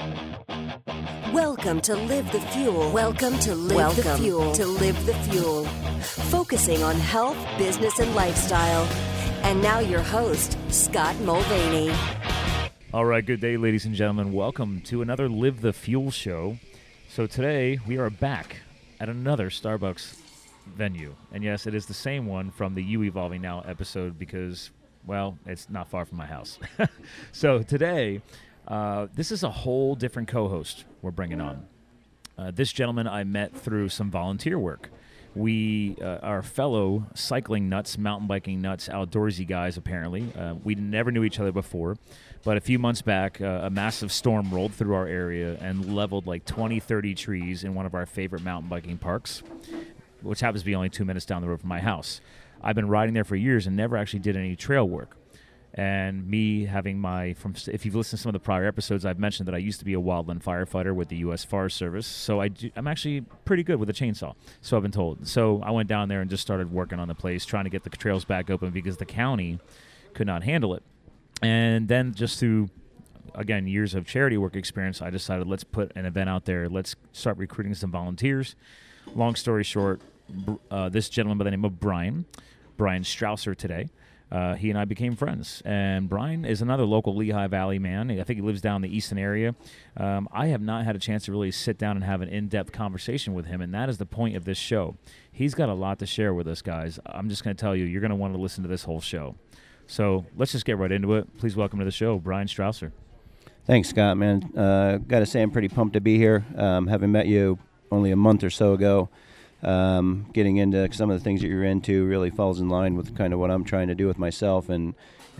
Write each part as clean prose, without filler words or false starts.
Welcome to Live the Fuel. Welcome to Live the Fuel. To Live the Fuel. Focusing on health, business, and lifestyle. And now your host, Scott Mulvaney. All right, good day, ladies and gentlemen. Welcome to another Live the Fuel show. So today we are back at another Starbucks venue. And yes, it is the same one from the You Evolving Now episode because, well, it's not far from my house. So today, this is a whole different co-host we're bringing on. This gentleman I met through some volunteer work. We are fellow cycling nuts, mountain biking nuts, outdoorsy guys, apparently. We never knew each other before, but a few months back, a massive storm rolled through our area and leveled like 20, 30 trees in one of our favorite mountain biking parks, which happens to be only 2 minutes down the road from my house. I've been riding there for years and never actually did any trail work. And me having if you've listened to some of the prior episodes, I've mentioned that I used to be a wildland firefighter with the U.S. Forest Service. So I'm actually pretty good with a chainsaw, so I've been told. So I went down there and just started working on the place, trying to get the trails back open because the county could not handle it. And then just through, again, years of charity work experience, I decided let's put an event out there. Let's start recruiting some volunteers. Long story short, this gentleman by the name of Brian Strausser today, he and I became friends. And Brian is another local Lehigh Valley man. I think he lives down in the Easton area. I have not had a chance to really sit down and have an in-depth conversation with him, and that is the point of this show. He's got a lot to share with us, guys. I'm just going to tell you, you're going to want to listen to this whole show. So let's just get right into it. Please welcome to the show, Brian Strausser. Thanks, Scott, man. Got to say I'm pretty pumped to be here. Having met you only a month or so ago, getting into some of the things that you're into really falls in line with kind of what I'm trying to do with myself. And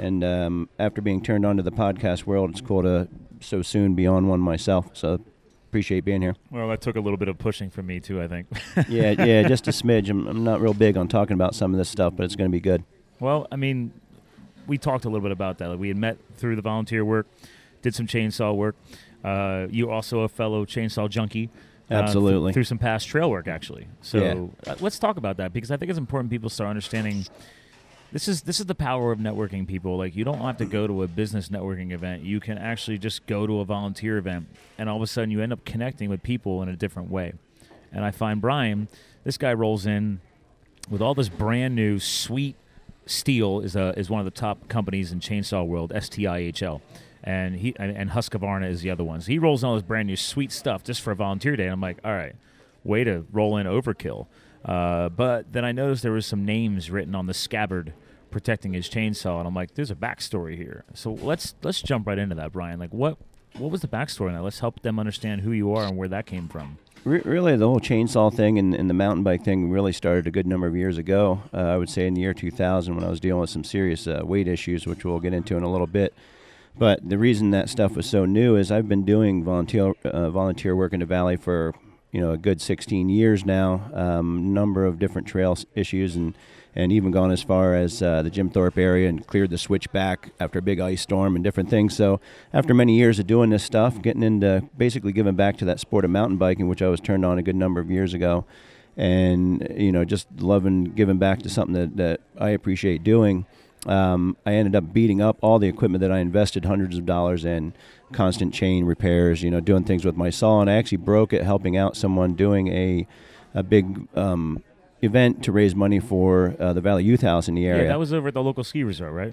after being turned on to the podcast world, it's cool to so soon be on one myself. So appreciate being here. Well, that took a little bit of pushing from me too, I think. yeah, just a smidge. I'm not real big on talking about some of this stuff, but it's going to be good. Well, I mean, we talked a little bit about that. Like, we had met through the volunteer work, did some chainsaw work. You're also a fellow chainsaw junkie. Absolutely. Through some past trail work, actually. So let's talk about that, because I think it's important people start understanding this is the power of networking, people. Like, you don't have to go to a business networking event. You can actually just go to a volunteer event, and all of a sudden you end up connecting with people in a different way. And I find Brian, this guy rolls in with all this brand new sweet steel, is one of the top companies in chainsaw world, STIHL. And Husqvarna is the other one. So he rolls in all this brand new sweet stuff just for a volunteer day. And I'm like, all right, way to roll in overkill. But then I noticed there was some names written on the scabbard protecting his chainsaw, and I'm like, there's a backstory here. So let's jump right into that, Brian. Like, what was the backstory now? Let's help them understand who you are and where that came from. Really, the whole chainsaw thing and the mountain bike thing really started a good number of years ago. I would say in the year 2000, when I was dealing with some serious weight issues, which we'll get into in a little bit. But the reason that stuff was so new is I've been doing volunteer work in the Valley for a good 16 years now. Number of different trail issues, and even gone as far as the Jim Thorpe area and cleared the switchback after a big ice storm and different things. So after many years of doing this stuff, getting into basically giving back to that sport of mountain biking, which I was turned on a good number of years ago, and just loving giving back to something that I appreciate doing. I ended up beating up all the equipment that I invested hundreds of dollars in, constant chain repairs, doing things with my saw, and I actually broke it helping out someone doing a big event to raise money for the Valley Youth House in the area. Yeah, that was over at the local ski resort, right?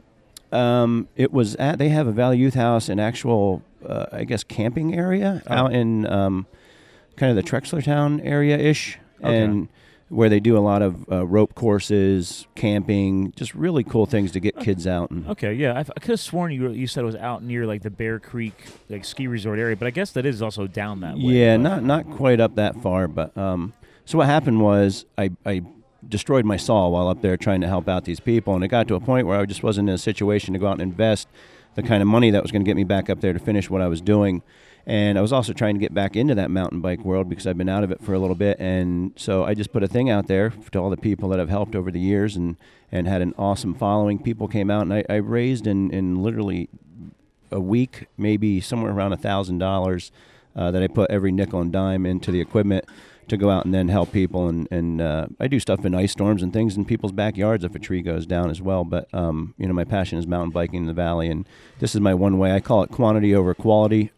They have a Valley Youth House, an actual, camping area out in kind of the Trexlertown area-ish, okay. And where they do a lot of rope courses, camping, just really cool things to get kids out. Okay, yeah. I could have sworn you said it was out near like the Bear Creek like ski resort area, but I guess that is also down that way. Yeah, not quite up that far. But so what happened was I destroyed my saw while up there trying to help out these people, and it got to a point where I just wasn't in a situation to go out and invest the kind of money that was going to get me back up there to finish what I was doing. And I was also trying to get back into that mountain bike world because I've been out of it for a little bit. And so I just put a thing out there to all the people that I've helped over the years and had an awesome following. People came out, and I raised in literally a week, maybe somewhere around $1,000 that I put every nickel and dime into the equipment to go out and then help people. And I do stuff in ice storms and things in people's backyards if a tree goes down as well. But, my passion is mountain biking in the valley, and this is my one way. I call it quality over quantity,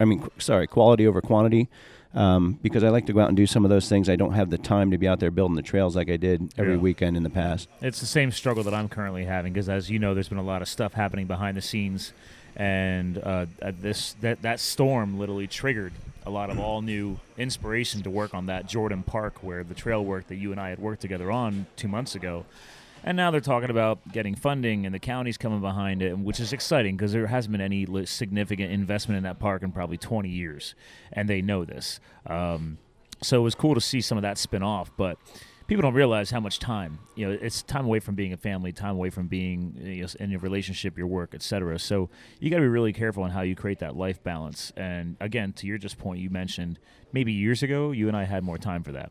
because I like to go out and do some of those things. I don't have the time to be out there building the trails like I did every weekend in the past. It's the same struggle that I'm currently having because, as you know, there's been a lot of stuff happening behind the scenes, and that storm literally triggered a lot of all new inspiration to work on that Jordan Park, where the trail work that you and I had worked together on 2 months ago. And now they're talking about getting funding, and the county's coming behind it, which is exciting because there hasn't been any significant investment in that park in probably 20 years, and they know this. So it was cool to see some of that spin off, but people don't realize how much time. It's time away from being a family, time away from being in your relationship, your work, etc. So you got to be really careful on how you create that life balance. And again, to your just point, you mentioned maybe years ago, you and I had more time for that.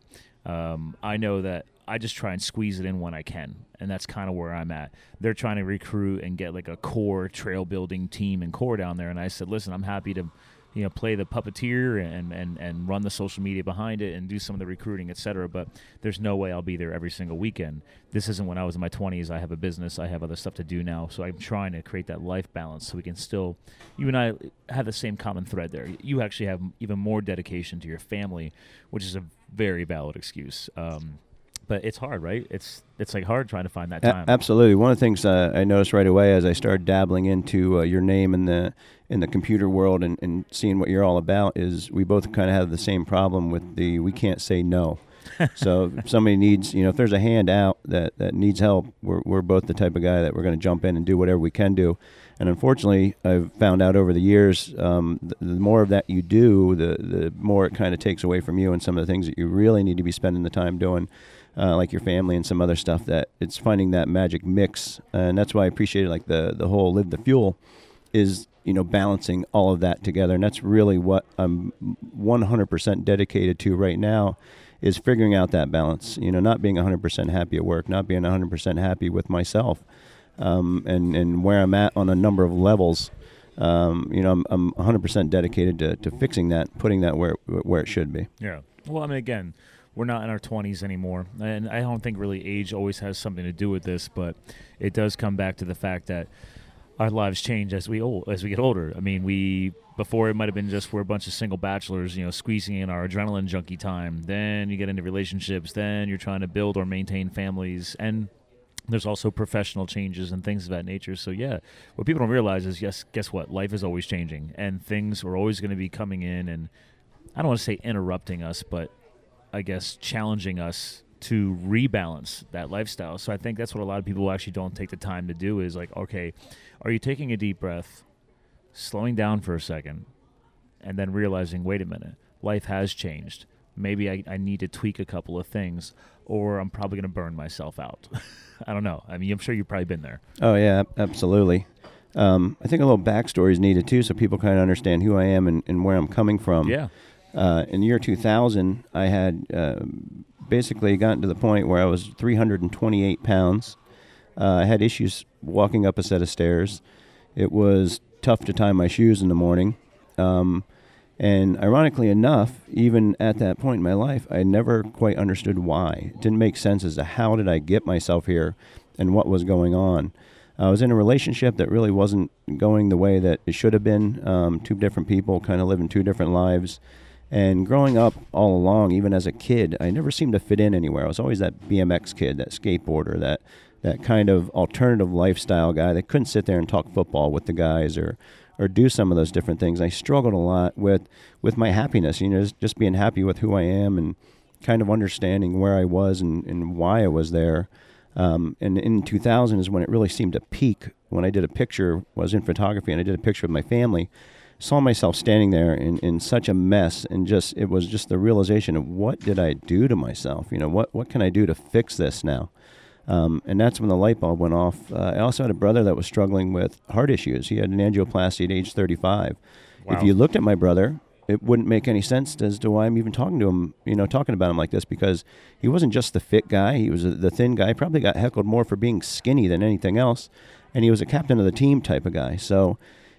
I know that I just try and squeeze it in when I can, and that's kind of where I'm at. They're trying to recruit and get like a core trail building team and core down there, and I said, listen, I'm happy to play the puppeteer and run the social media behind it and do some of the recruiting, etc. But there's no way I'll be there every single weekend. This isn't when I was in my 20s. I have a business. I have other stuff to do now. So I'm trying to create that life balance so we can still, you and I have the same common thread there. You actually have even more dedication to your family, which is a very valid excuse. But it's hard, right? It's like hard trying to find that time. Absolutely. One of the things I noticed right away as I started dabbling into your name in the computer world and seeing what you're all about is we both kind of have the same problem with we can't say no. So if somebody needs, if there's a hand out that needs help, we're both the type of guy that we're going to jump in and do whatever we can do. And unfortunately, I've found out over the years, the more of that you do, the more it kind of takes away from you and some of the things that you really need to be spending the time doing. Like your family and some other stuff, that it's finding that magic mix. And that's why I appreciate like the whole Live the Fuel is, balancing all of that together. And that's really what I'm 100% dedicated to right now, is figuring out that balance, not being 100% happy at work, not being 100% happy with myself, and where I'm at on a number of levels. I'm 100% dedicated to fixing that, putting that where it should be. Yeah. Well, I mean, again, we're not in our 20s anymore, and I don't think really age always has something to do with this, but it does come back to the fact that our lives change as we get older. I mean, before it might have been just we're a bunch of single bachelors, squeezing in our adrenaline junkie time. Then you get into relationships. Then you're trying to build or maintain families, and there's also professional changes and things of that nature. So yeah, what people don't realize is, yes, guess what? Life is always changing, and things are always going to be coming in, and I don't want to say interrupting us, but I guess challenging us to rebalance that lifestyle. So I think that's what a lot of people actually don't take the time to do, is like, okay, are you taking a deep breath, slowing down for a second, and then realizing, wait a minute, life has changed. Maybe I need to tweak a couple of things, or I'm probably going to burn myself out. I don't know. I mean, I'm sure you've probably been there. Oh, yeah, absolutely. I think a little backstory is needed, too, so people kind of understand who I am and where I'm coming from. Yeah. In the year 2000, I had basically gotten to the point where I was 328 pounds. I had issues walking up a set of stairs. It was tough to tie my shoes in the morning. And ironically enough, even at that point in my life, I never quite understood why. It didn't make sense as to how did I get myself here and what was going on. I was in a relationship that really wasn't going the way that it should have been. Two different people kind of living two different lives. And growing up all along, even as a kid, I never seemed to fit in anywhere. I was always that BMX kid, that skateboarder, that kind of alternative lifestyle guy that couldn't sit there and talk football with the guys or do some of those different things. I struggled a lot with my happiness, just being happy with who I am and kind of understanding where I was and why I was there. And in 2000 is when it really seemed to peak, when I did a picture, I was in photography, and I did a picture of my family. Saw myself standing there in such a mess, and it was just the realization of what did I do to myself? What can I do to fix this now? And that's when the light bulb went off. I also had a brother that was struggling with heart issues. He had an angioplasty at age 35. Wow. If you looked at my brother, it wouldn't make any sense as to why I'm even talking to him, talking about him like this, because he wasn't just the fit guy. He was the thin guy. Probably got heckled more for being skinny than anything else. And he was a captain of the team type of guy. So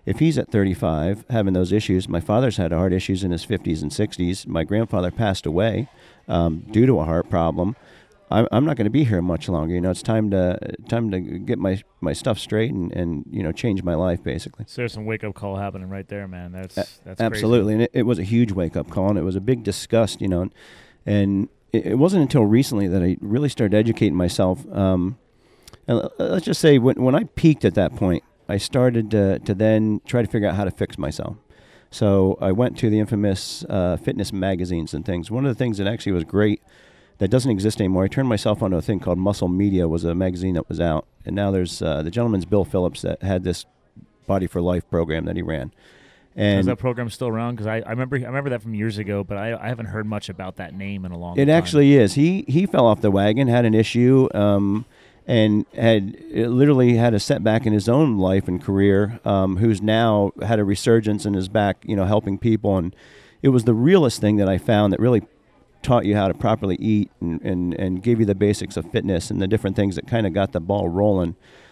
if he's at 35 having those issues, my father's had heart issues in his 50s and 60s. My grandfather passed away due to a heart problem. I'm not going to be here much longer. It's time to get my stuff straight and change my life, basically. So there's some wake-up call happening right there, man. That's absolutely. Crazy. And it was a huge wake-up call, and it was a big disgust, and it wasn't until recently that I really started educating myself. And let's just say when I peaked at that point, I started to then try to figure out how to fix myself. So I went to the infamous fitness magazines and things. One of the things that actually was great that doesn't exist anymore, I turned myself onto a thing called Muscle Media, was a magazine that was out. And now there's the gentleman's Bill Phillips that had this Body for Life program that he ran. And is that program still around? Because I remember that from years ago, but I haven't heard much about that name in a long time. It actually is. He fell off the wagon, had an issue, and literally had a setback in his own life and career, who's now had a resurgence and is back, helping people. And it was the realest thing that I found that really taught you how to properly eat and gave you the basics of fitness and the different things that kind of got the ball rolling.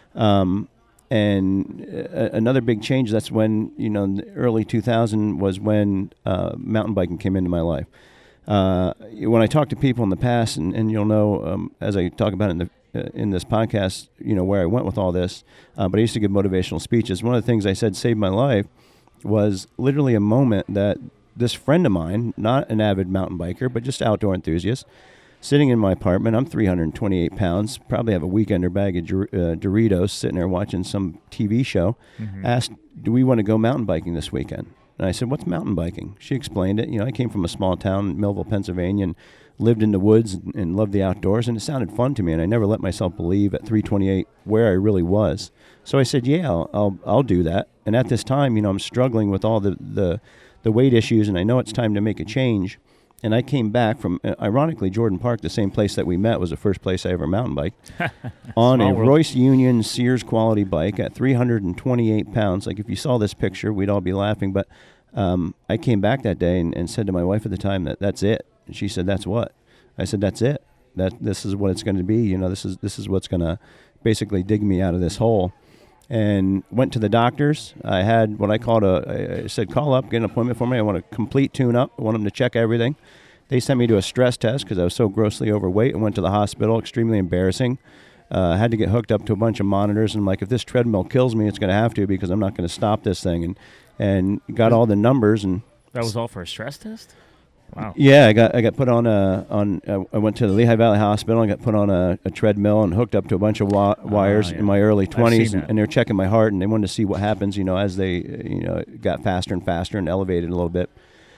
And another big change, that's when, in the early 2000 was when mountain biking came into my life. When I talk to people in the past, and you'll know as I talk about it in this podcast, where I went with all this, but I used to give motivational speeches. One of the things I said saved my life was literally a moment that this friend of mine, not an avid mountain biker, but just outdoor enthusiast, sitting in my apartment, I'm 328 pounds, probably have a weekender bag of Doritos, sitting there watching some TV show, asked, do we want to go mountain biking this weekend? And I said, what's mountain biking? She explained it. I came from a small town in Millville, Pennsylvania, and lived in the woods and loved the outdoors, and it sounded fun to me, and I never let myself believe at 328 where I really was. So I said, yeah, I'll do that. And at this time, I'm struggling with all the weight issues, and I know it's time to make a change. And I came back from, ironically, Jordan Park, the same place that we met, was the first place I ever mountain biked, on a Royce Union Sears quality bike at 328 pounds. Like, if you saw this picture, we'd all be laughing. But I came back that day and said to my wife at the time that's it. And she said, that's what? I said, that's it. This is what it's going to be. This is what's going to basically dig me out of this hole. And went to the doctors. I had what I called I said, call up, get an appointment for me. I want a complete tune-up. I want them to check everything. They sent me to a stress test because I was so grossly overweight and went to the hospital. Extremely embarrassing. I had to get hooked up to a bunch of monitors. And I'm like, if this treadmill kills me, it's going to have to, because I'm not going to stop this thing. And got all the numbers. And that was all for a stress test? Wow. Yeah, I got put on I went to the Lehigh Valley Hospital and got put on a treadmill and hooked up to a bunch of wires in my early 20s, and they were checking my heart, and they wanted to see what happens, as they got faster and faster and elevated a little bit.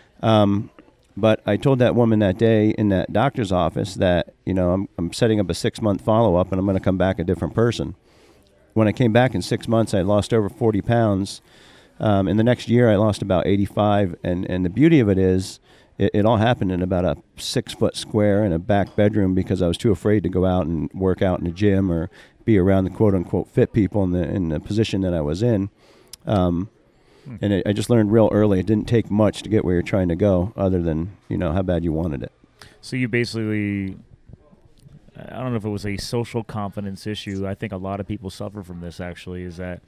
But I told that woman that day in that doctor's office that I'm setting up a 6-month follow-up, and I'm going to come back a different person. When I came back in 6 months, I lost over 40 pounds. In the next year, I lost about 85, and the beauty of it is, it all happened in about a 6-foot square in a back bedroom, because I was too afraid to go out and work out in the gym or be around the quote-unquote fit people in the position that I was in. And I just learned real early it didn't take much to get where you're trying to go, other than how bad you wanted it. So you basically, I don't know if it was a social confidence issue. I think a lot of people suffer from this, actually, is that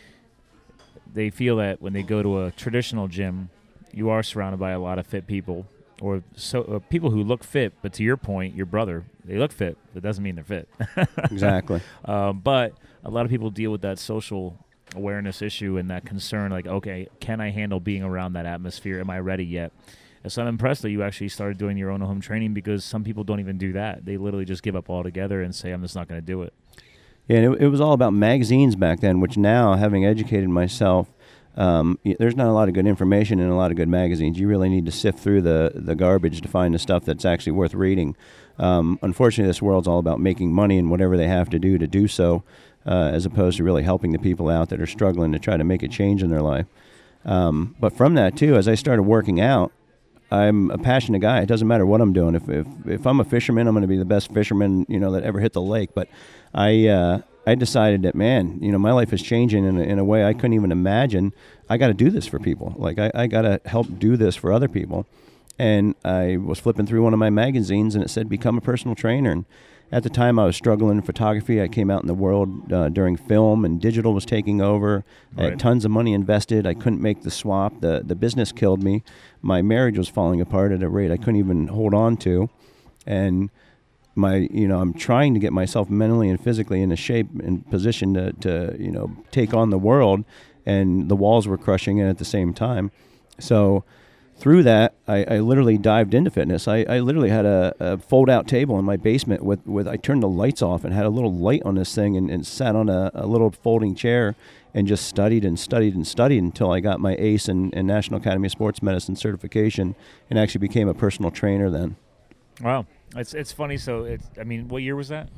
they feel that when they go to a traditional gym, you are surrounded by a lot of fit people, or people who look fit. But to your point, your brother, they look fit. That doesn't mean they're fit. Exactly. But a lot of people deal with that social awareness issue and that concern, like, okay, can I handle being around that atmosphere? Am I ready yet? And so I'm impressed that you actually started doing your own home training, because some people don't even do that. They literally just give up altogether and say, I'm just not going to do it. Yeah, and it was all about magazines back then, which now, having educated myself, there's not a lot of good information in a lot of good magazines. You really need to sift through the garbage to find the stuff that's actually worth reading. Unfortunately, this world's all about making money and whatever they have to do so, as opposed to really helping the people out that are struggling to try to make a change in their life. But from that, too, as I started working out, I'm a passionate guy. It doesn't matter what I'm doing. If I'm a fisherman, I'm going to be the best fisherman that ever hit the lake. But I decided that, man, my life is changing in a way I couldn't even imagine. I got to do this for people. Like, I got to help do this for other people. And I was flipping through one of my magazines, and it said, become a personal trainer. At the time, I was struggling in photography. I came out in the world during film, and digital was taking over. I had tons of money invested. I couldn't make the swap. The business killed me. My marriage was falling apart at a rate I couldn't even hold on to. And I'm trying to get myself mentally and physically in a shape and position to take on the world, and the walls were crushing in at the same time. So through that, I literally dived into fitness. I literally had a fold-out table in my basement with I turned the lights off and had a little light on this thing and sat on a little folding chair and just studied and studied and studied until I got my ACE and National Academy of Sports Medicine certification and actually became a personal trainer then. Wow. It's funny. So, what year was that?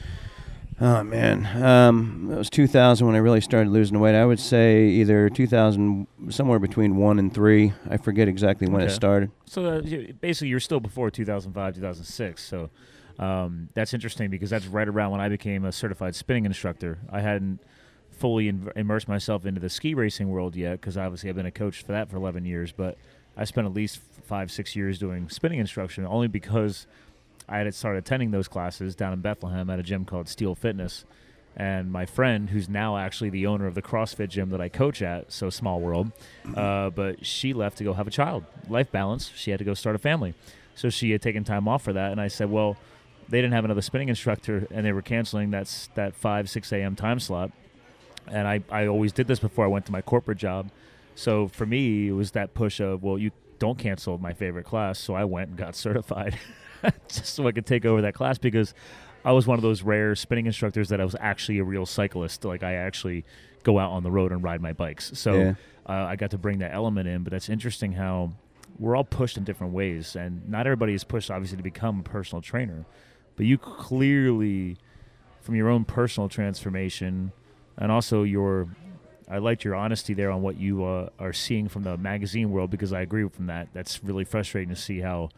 Oh, man. It was 2000 when I really started losing weight. I would say either 2000, somewhere between 1 and 3. I forget exactly when it started. So, basically, you're still before 2005, 2006. So, that's interesting because that's right around when I became a certified spinning instructor. I hadn't fully immersed myself into the ski racing world yet because, obviously, I've been a coach for that for 11 years. But I spent at least 5-6 years doing spinning instruction only because I had started attending those classes down in Bethlehem at a gym called Steel Fitness. And my friend, who's now actually the owner of the CrossFit gym that I coach at, so small world, but she left to go have a child. Life balance. She had to go start a family. So she had taken time off for that. And I said, well, they didn't have another spinning instructor, and they were canceling that 5-6 a.m. time slot. And I always did this before I went to my corporate job. So for me, it was that push of, well, you don't cancel my favorite class. So I went and got certified. Just so I could take over that class because I was one of those rare spinning instructors that I was actually a real cyclist. Like I actually go out on the road and ride my bikes. So I got to bring that element in. But that's interesting how we're all pushed in different ways. And not everybody is pushed, obviously, to become a personal trainer. But you clearly, from your own personal transformation and also I liked your honesty there on what you are seeing from the magazine world because I agree with that. That's really frustrating to see how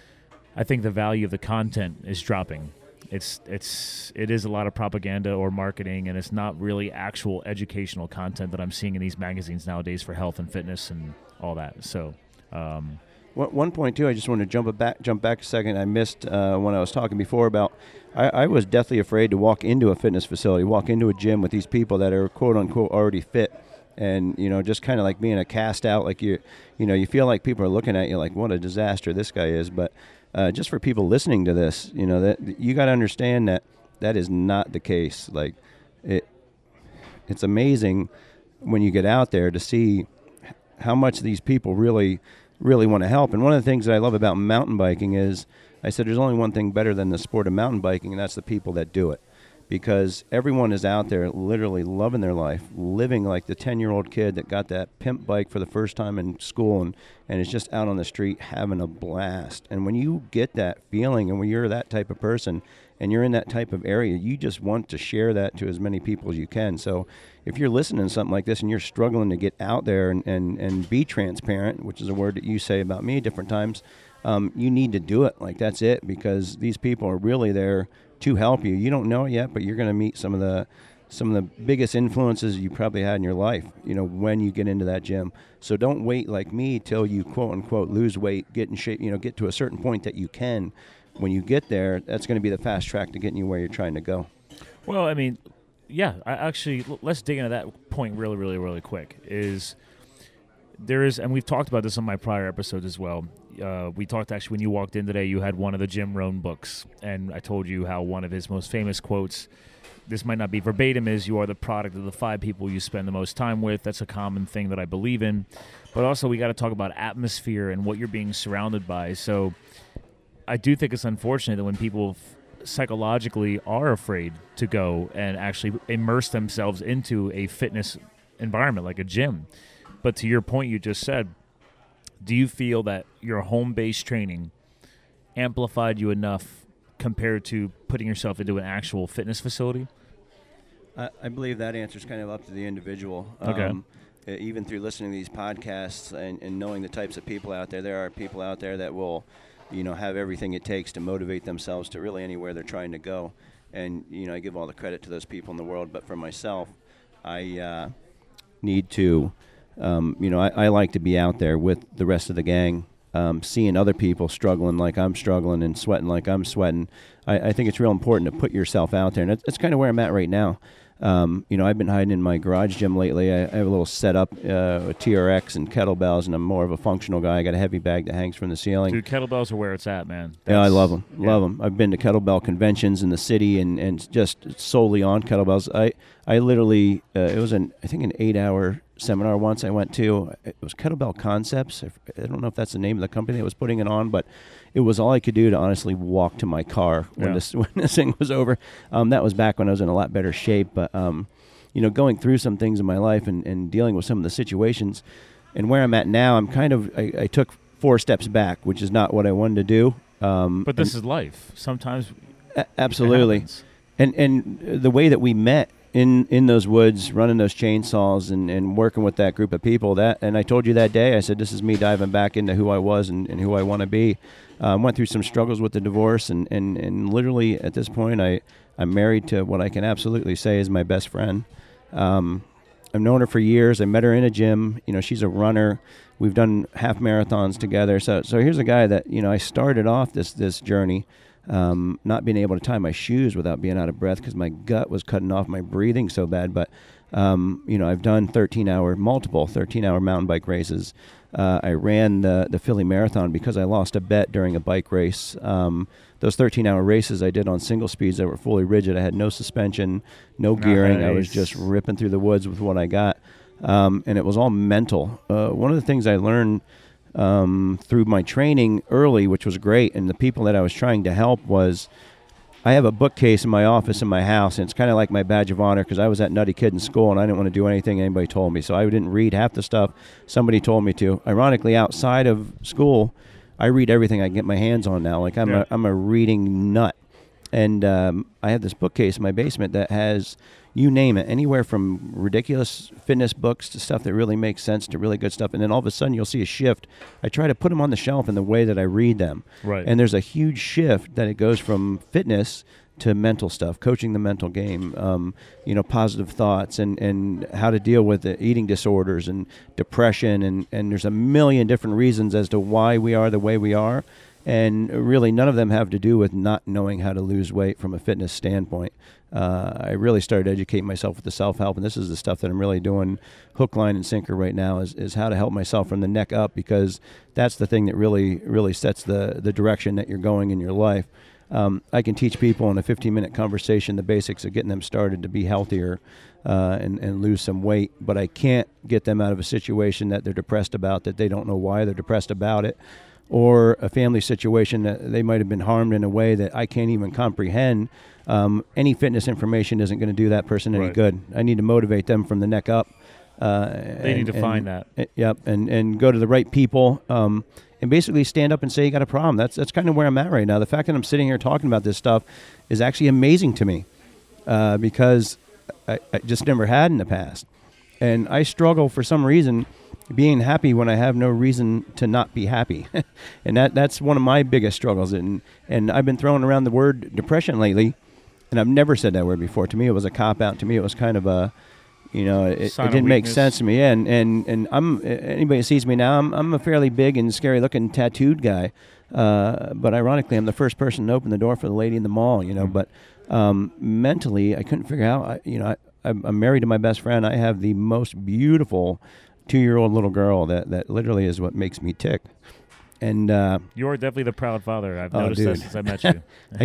I think the value of the content is dropping. It is a lot of propaganda or marketing, and it's not really actual educational content that I'm seeing in these magazines nowadays for health and fitness and all that. So, one point too, I just want to jump back a second. I missed when I was talking before about I was deathly afraid to walk into a fitness facility, walk into a gym with these people that are quote unquote already fit. And, just kind of like being a cast out, like you feel like people are looking at you like, what a disaster this guy is. But just for people listening to this, that you got to understand that is not the case. Like it's amazing when you get out there to see how much these people really, really want to help. And one of the things that I love about mountain biking is I said there's only one thing better than the sport of mountain biking, and that's the people that do it. Because everyone is out there literally loving their life, living like the 10-year-old kid that got that pimp bike for the first time in school and is just out on the street having a blast. And when you get that feeling and when you're that type of person and you're in that type of area, you just want to share that to as many people as you can. So if you're listening to something like this and you're struggling to get out there and be transparent, which is a word that you say about me different times, you need to do it. Like that's it, because these people are really there to help you. You don't know it yet, but you're going to meet some of the biggest influences you probably had in your life, when you get into that gym. So don't wait like me till you quote unquote lose weight, get in shape, get to a certain point that you can. When you get there, that's going to be the fast track to getting you where you're trying to go. Well, I mean, yeah, let's dig into that point really, really, really quick. And we've talked about this on my prior episodes as well. We talked actually when you walked in today, you had one of the Jim Rohn books, and I told you how one of his most famous quotes, this might not be verbatim, is you are the product of the 5 people you spend the most time with. That's a common thing that I believe in. But also we got to talk about atmosphere and what you're being surrounded by. So I do think it's unfortunate that when people psychologically are afraid to go and actually immerse themselves into a fitness environment like a gym. But to your point you just said, do you feel that your home-based training amplified you enough compared to putting yourself into an actual fitness facility? I believe that answer is kind of up to the individual. Okay. Even through listening to these podcasts and knowing the types of people out there are people out there that will, have everything it takes to motivate themselves to really anywhere they're trying to go. And, I give all the credit to those people in the world. But for myself, I need to... I like to be out there with the rest of the gang, seeing other people struggling like I'm struggling and sweating like I'm sweating. I think it's real important to put yourself out there, and that's kind of where I'm at right now. I've been hiding in my garage gym lately. I have a little setup with TRX and kettlebells, and I'm more of a functional guy. I got a heavy bag that hangs from the ceiling. Dude, kettlebells are where it's at, man. Yeah, I love them. Love them. I've been to kettlebell conventions in the city and just solely on kettlebells. I literally, it was I think an 8-hour seminar once I went to. It was Kettlebell Concepts. I don't know if that's the name of the company that was putting it on, but it was all I could do to honestly walk to my car when this thing was over. That was back when I was in a lot better shape, but going through some things in my life and dealing with some of the situations, and where I'm at now, I'm kind of I took 4 steps back, which is not what I wanted to do. But this is life. Sometimes absolutely, and the way that we met in those woods, running those chainsaws and working with that group of people, and I told you that day, I said, this is me diving back into who I was and who I want to be. Went through some struggles with the divorce, and literally at this point, I'm married to what I can absolutely say is my best friend. I've known her for years. I met her in a gym. She's a runner. We've done half marathons together. So here's a guy that, I started off this journey not being able to tie my shoes without being out of breath because my gut was cutting off my breathing so bad. But, I've done multiple 13-hour mountain bike races. I ran the Philly Marathon because I lost a bet during a bike race. Those 13-hour races I did on single speeds that were fully rigid. I had no suspension, no gearing. I was just ripping through the woods with what I got. And it was all mental. One of the things I learned through my training early, which was great, and the people that I was trying to help was, I have a bookcase in my office in my house, and it's kind of like my badge of honor because I was that nutty kid in school and I didn't want to do anything anybody told me. So I didn't read half the stuff somebody told me to. Ironically, outside of school, I read everything I can get my hands on now. Like I'm a reading nut. And I have this bookcase in my basement that has, you name it, anywhere from ridiculous fitness books to stuff that really makes sense to really good stuff. And then all of a sudden you'll see a shift. I try to put them on the shelf in the way that I read them. Right. And there's a huge shift that it goes from fitness to mental stuff, coaching the mental game, positive thoughts and how to deal with eating disorders and depression. And there's a million different reasons as to why we are the way we are. And really, none of them have to do with not knowing how to lose weight from a fitness standpoint. I really started educating myself with the self-help, and this is the stuff that I'm really doing hook, line, and sinker right now is how to help myself from the neck up, because that's the thing that really sets the direction that you're going in your life. I can teach people in a 15-minute conversation the basics of getting them started to be healthier and lose some weight, but I can't get them out of a situation that they're depressed about, that they don't know why they're depressed about it, or a family situation that they might have been harmed in a way that I can't even comprehend. Any fitness information isn't going to do that person any good. I need to motivate them from the neck up. They need to find that. Yep, and go to the right people, and basically stand up and say you got a problem. That's kind of where I'm at right now. The fact that I'm sitting here talking about this stuff is actually amazing to me, because I just never had in the past. And I struggle for some reason being happy when I have no reason to not be happy. And that's one of my biggest struggles. And I've been throwing around the word depression lately, and I've never said that word before. To me, it was a cop-out. To me, it was kind of a, it didn't make sense to me. Yeah, and I'm, anybody who sees me now, I'm a fairly big and scary-looking tattooed guy. But ironically, I'm the first person to open the door for the lady in the mall, But mentally, I couldn't figure out, I'm married to my best friend. I have the most beautiful 2-year-old little girl that literally is what makes me tick. And you're definitely the proud father. I've noticed that since I met you.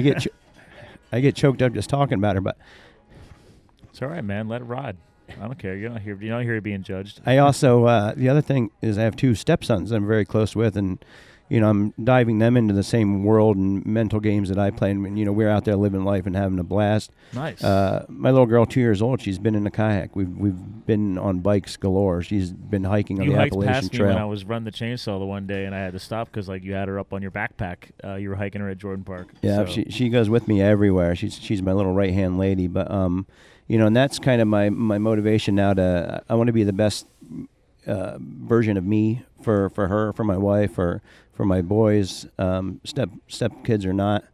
I get choked up just talking about her, but it's all right, man. Let it ride. I don't care. You're not here you're being judged. I also the other thing is I have 2 stepsons I'm very close with, and I'm diving them into the same world and mental games that I play. And, we're out there living life and having a blast. Nice. My little girl, 2 years old, she's been in a kayak. We've been on bikes galore. She's been hiking on the Appalachian Trail. You hiked past me when I was running the chainsaw the one day, and I had to stop because, you had her up on your backpack. You were hiking her at Jordan Park. Yeah, so. She goes with me everywhere. She's my little right-hand lady. But, and that's kind of my motivation now I want to be the best version of me for her, for my wife, for my boys, step kids or not,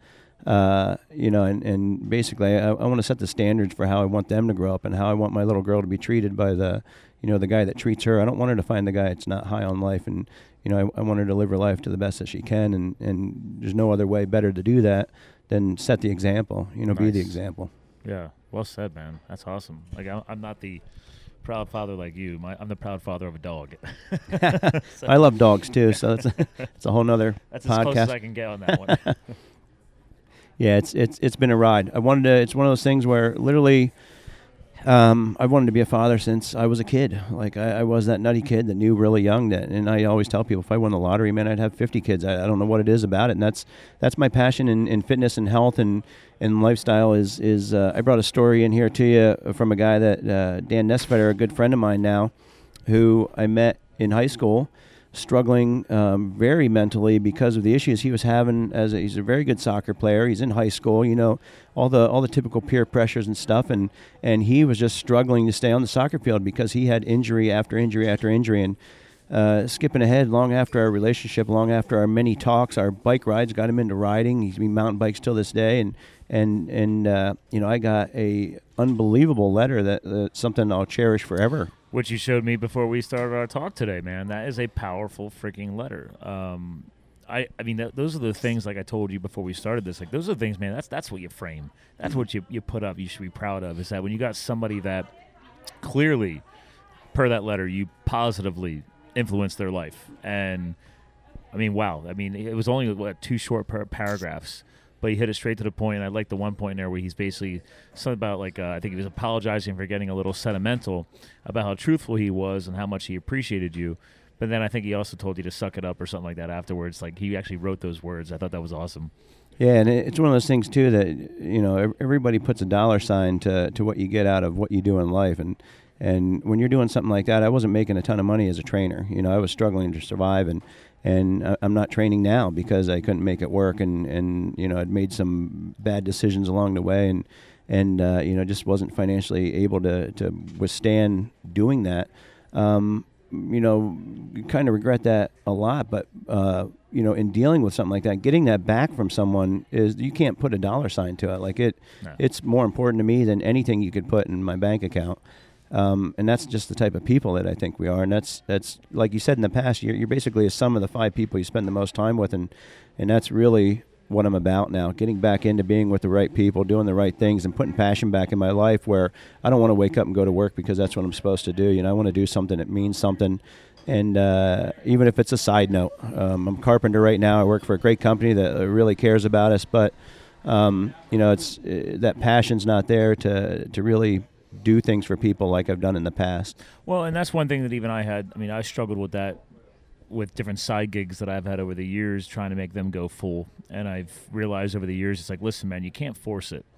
and basically I want to set the standards for how I want them to grow up and how I want my little girl to be treated by the guy that treats her. I don't want her to find the guy that's not high on life and I want her to live her life to the best that she can, and there's no other way better to do that than set the example, Nice. Be the example. Yeah, well said, man. That's awesome. Like, I'm not the proud father like you. I'm the proud father of a dog. So, I love dogs too, so it's a whole nother that's podcast. as close as I can get on that one. Yeah, it's been a ride. It's one of those things where literally, I wanted to be a father since I was a kid. Like I was that nutty kid that knew really young and I always tell people if I won the lottery, man, I'd have 50 kids. I don't know what it is about it, and that's my passion in fitness and health and lifestyle. Is I brought a story in here to you from a guy that Dan Nesfetter, a good friend of mine now, who I met in high school, struggling very mentally because of the issues he was having. He's a very good soccer player. He's in high school, all the typical peer pressures and stuff, and he was just struggling to stay on the soccer field because he had injury after injury after injury. And skipping ahead, long after our relationship, long after our many talks, our bike rides got him into riding. He mountain bikes till this day, and I got a unbelievable letter that's something I'll cherish forever. Which you showed me before we started our talk today, man. That is a powerful freaking letter. I mean, those are the things, like I told you before we started this, like those are the things, man, that's what you frame. That's what you put up, you should be proud of, is that when you got somebody that clearly, per that letter, you positively influenced their life. And, I mean, wow. I mean, it was only, 2 short paragraphs, but he hit it straight to the point. And I like the one point there where he's basically something about, I think he was apologizing for getting a little sentimental about how truthful he was and how much he appreciated you. But then I think he also told you to suck it up or something like that afterwards. Like, he actually wrote those words. I thought that was awesome. Yeah, and it's one of those things, too, that, everybody puts a dollar sign to what you get out of what you do in life. And when you're doing something like that, I wasn't making a ton of money as a trainer. I was struggling to survive, and I'm not training now because I couldn't make it work, and I'd made some bad decisions along the way, and just wasn't financially able to withstand doing that. You kind of regret that a lot, but in dealing with something like that, getting that back from someone is, you can't put a dollar sign to it. Like it's more important to me than anything you could put in my bank account. And that's just the type of people that I think we are. And that's like you said in the past, you're basically a sum of the 5 people you spend the most time with. And that's really what I'm about now, getting back into being with the right people, doing the right things, and putting passion back in my life where I don't want to wake up and go to work because that's what I'm supposed to do. I want to do something that means something. And even if it's a side note, I'm a carpenter right now. I work for a great company that really cares about us. But, it's that passion's not there to really do things for people like I've done in the past. Well, and that's one thing that even I had. I mean, I struggled with that with different side gigs that I've had over the years, trying to make them go full. And I've realized over the years, it's like, listen, man, you can't force it.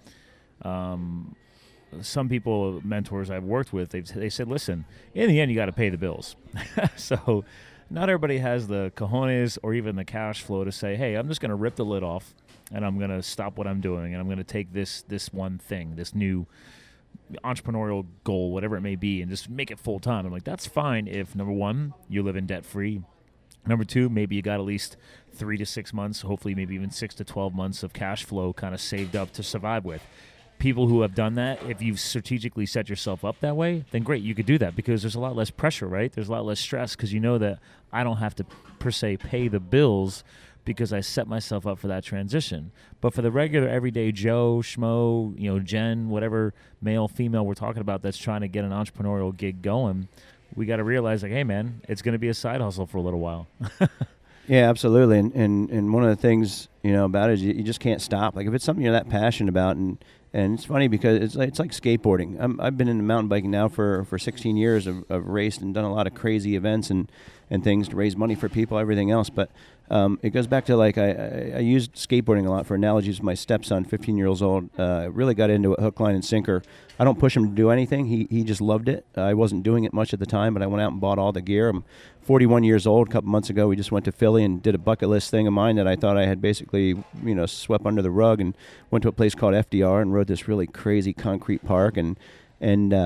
Some people, mentors I've worked with, they said, listen, in the end, you got to pay the bills. So not everybody has the cojones or even the cash flow to say, hey, I'm just going to rip the lid off and I'm going to stop what I'm doing and I'm going to take this one thing, this new entrepreneurial goal, whatever it may be, and just make it full time. I'm like, that's fine if, number one, you live in debt free. Number two, maybe you got at least 3 to 6 months, hopefully maybe even 6 to 12 months of cash flow kind of saved up to survive with. People who have done that, if you've strategically set yourself up that way, then great, you could do that because there's a lot less pressure, right? There's a lot less stress because you know that I don't have to per se pay the bills because I set myself up for that transition. But for the regular everyday Joe, Schmo, Jen, whatever male, female we're talking about that's trying to get an entrepreneurial gig going, we got to realize, like, hey, man, it's going to be a side hustle for a little while. Yeah, absolutely. And one of the things, about it is you just can't stop. Like, if it's something you're that passionate about, and it's funny because it's like skateboarding. I've been into mountain biking now for 16 years. I've raced and done a lot of crazy events and things to raise money for people, everything else. But it goes back to, like, I used skateboarding a lot for analogies with my stepson, 15 years old. Really got into it, hook, line, and sinker. I don't push him to do anything. He just loved it. I wasn't doing it much at the time, but I went out and bought all the gear. I'm 41 years old. A couple months ago, we just went to Philly and did a bucket list thing of mine that I thought I had basically, swept under the rug, and went to a place called FDR and rode this really crazy concrete park. And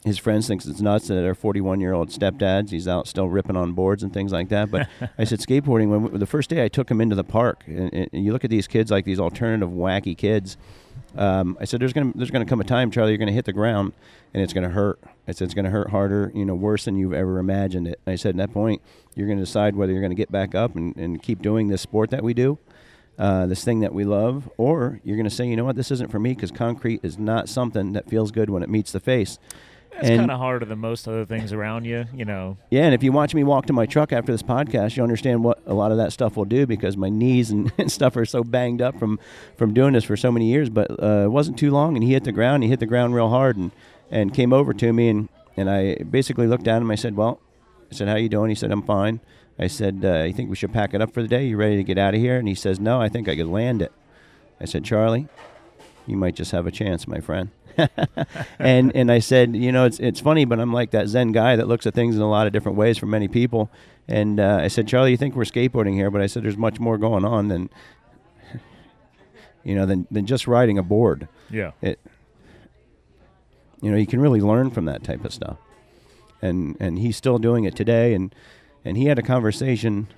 his friends thinks it's nuts that they're 41-year-old stepdads. He's out still ripping on boards and things like that. But I said skateboarding, the first day I took him into the park, and you look at these kids like these alternative wacky kids. I said, there's gonna come a time, Charlie, you're gonna hit the ground and it's gonna hurt. I said, it's gonna hurt harder, worse than you've ever imagined it. And I said, at that point, you're gonna decide whether you're gonna get back up and keep doing this sport that we do, this thing that we love, or you're gonna say, you know what, this isn't for me, because concrete is not something that feels good when it meets the face. It's kind of harder than most other things around you, Yeah, and if you watch me walk to my truck after this podcast, you understand what a lot of that stuff will do, because my knees and stuff are so banged up from doing this for so many years. But it wasn't too long, and he hit the ground. He hit the ground real hard and came over to me, and I basically looked at him. I said, how you doing? He said, I'm fine. I said, you think we should pack it up for the day? You ready to get out of here? And he says, no, I think I could land it. I said, Charlie, you might just have a chance, my friend. and I said, it's funny, but I'm like that Zen guy that looks at things in a lot of different ways for many people. And I said, Charlie, you think we're skateboarding here, but I said there's much more going on than just riding a board. Yeah. You can really learn from that type of stuff. And he's still doing it today. And he had a conversation.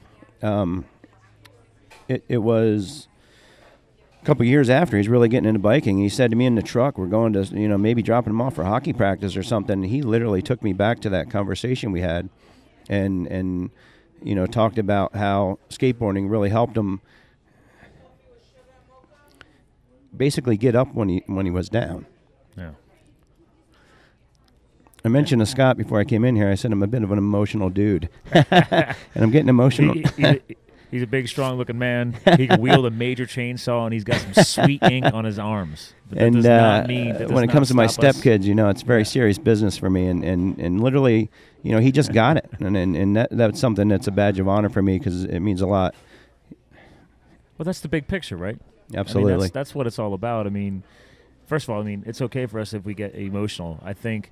It was a couple years after he's really getting into biking. He said to me in the truck, we're going to, maybe dropping him off for hockey practice or something. He literally took me back to that conversation we had and talked about how skateboarding really helped him basically get up when he was down. Yeah. I mentioned to Scott before I came in here, I said I'm a bit of an emotional dude. And I'm getting emotional. He's a big, strong-looking man. He can wield a major chainsaw, and he's got some sweet ink on his arms. But that does not mean that when it comes to my stepkids, it's very serious business for me. And literally, he just got it. And that's something that's a badge of honor for me, because it means a lot. Well, that's the big picture, right? Absolutely. I mean, that's what it's all about. I mean, first of all, it's okay for us if we get emotional.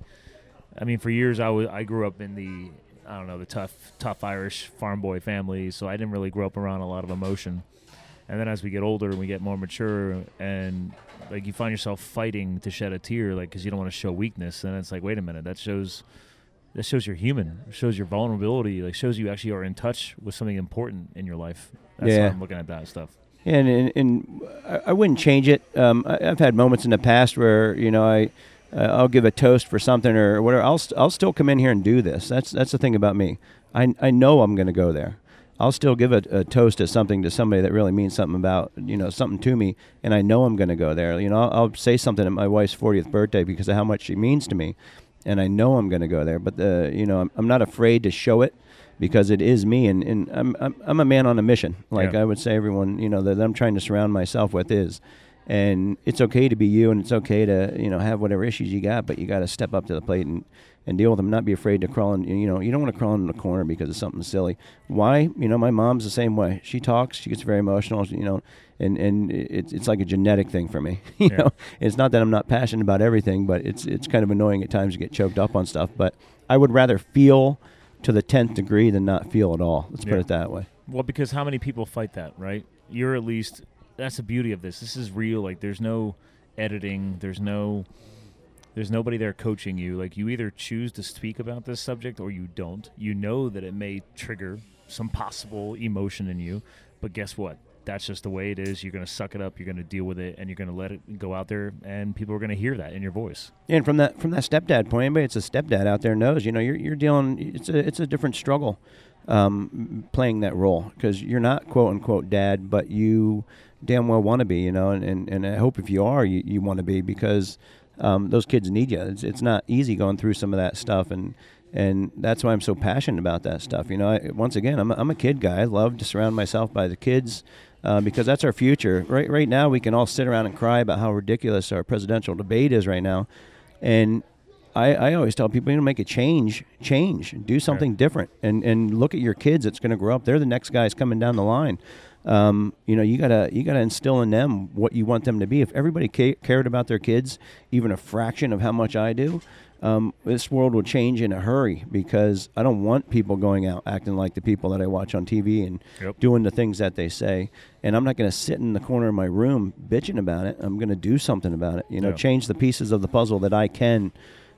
For years, I grew up in the tough Irish farm boy family, so I didn't really grow up around a lot of emotion. And then as we get older and we get more mature, and you find yourself fighting to shed a tear, because you don't want to show weakness, and it's like, wait a minute, that shows you're human. It shows your vulnerability. Shows you actually are in touch with something important in your life. That's how I'm looking at that stuff. And I wouldn't change it. I've had moments in the past where I'll give a toast for something or whatever. I'll still come in here and do this. That's the thing about me. I know I'm going to go there. I'll still give a toast to somebody that really means something about something to me, and I know I'm going to go there. I'll say something at my wife's 40th birthday because of how much she means to me, and I know I'm going to go there. But I'm not afraid to show it, because it is me, and I'm a man on a mission. I would say everyone that I'm trying to surround myself with is. And it's okay to be you, and it's okay to have whatever issues you got, but you got to step up to the plate and deal with them. Not be afraid to crawl in. You don't want to crawl in the corner because of something silly. Why? My mom's the same way. She talks. She gets very emotional. And it's like a genetic thing for me. It's not that I'm not passionate about everything, but it's kind of annoying at times to get choked up on stuff. But I would rather feel to the 10th degree than not feel at all. Let's put it that way. Well, because how many people fight that, right? You're at least. That's the beauty of this. This is real. There's no editing. There's nobody there coaching you. You either choose to speak about this subject or you don't. You know that it may trigger some possible emotion in you, but guess what? That's just the way it is. You're going to suck it up. You're going to deal with it, and you're going to let it go out there, and people are going to hear that in your voice. Yeah, and from that stepdad point, anybody that's a stepdad out there knows. You're dealing. It's a different struggle, playing that role, because you're not quote unquote dad, but you damn well want to be, and I hope if you are, you want to be, because those kids need you. It's not easy going through some of that stuff, and that's why I'm so passionate about that stuff. Once again, I'm a kid guy. I love to surround myself by the kids, because that's our future. Right now, we can all sit around and cry about how ridiculous our presidential debate is right now, and I always tell people, make a change, do something different, and look at your kids that's going to grow up. They're the next guys coming down the line. You gotta instill in them what you want them to be. If everybody cared about their kids, even a fraction of how much I do, this world will change in a hurry, because I don't want people going out acting like the people that I watch on TV and doing the things that they say. And I'm not going to sit in the corner of my room bitching about it. I'm going to do something about it. Change the pieces of the puzzle that I can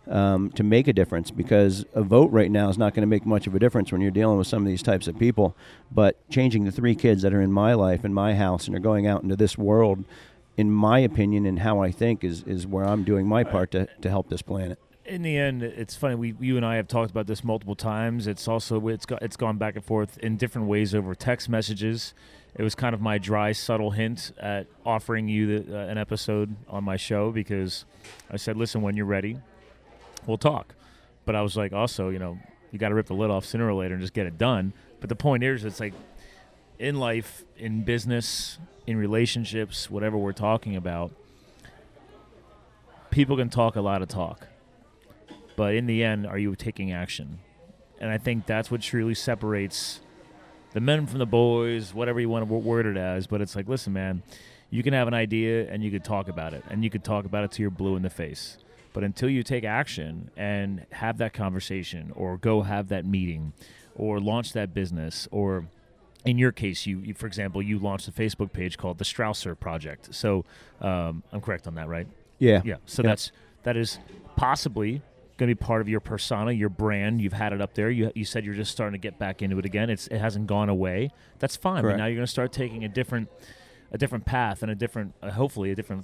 to make a difference, because a vote right now is not going to make much of a difference when you're dealing with some of these types of people. But changing the 3 kids that are in my life, in my house, and are going out into this world, in my opinion and how I think, is where I'm doing my part to help this planet. In the end, it's funny. You and I have talked about this multiple times. It's gone back and forth in different ways over text messages. It was kind of my dry, subtle hint at offering you an episode on my show, because I said, listen, when you're ready, we'll talk. But I was like, also, you got to rip the lid off sooner or later and just get it done. But the point is, it's like in life, in business, in relationships, whatever we're talking about, people can talk a lot of talk. But in the end, are you taking action? And I think that's what truly separates the men from the boys, whatever you want to word it as. But it's like, listen, man, you can have an idea and you could talk about it. And you could talk about it till you're blue in the face. But until you take action and have that conversation, or go have that meeting, or launch that business, or in your case, you for example, you launched a Facebook page called the Strausser Project. So I'm correct on that, right? Yeah. Yeah. So that is possibly going to be part of your persona, your brand. You've had it up there. You said you're just starting to get back into it again. It hasn't gone away. That's fine. Correct. But now you're going to start taking a different path and a different, hopefully a different,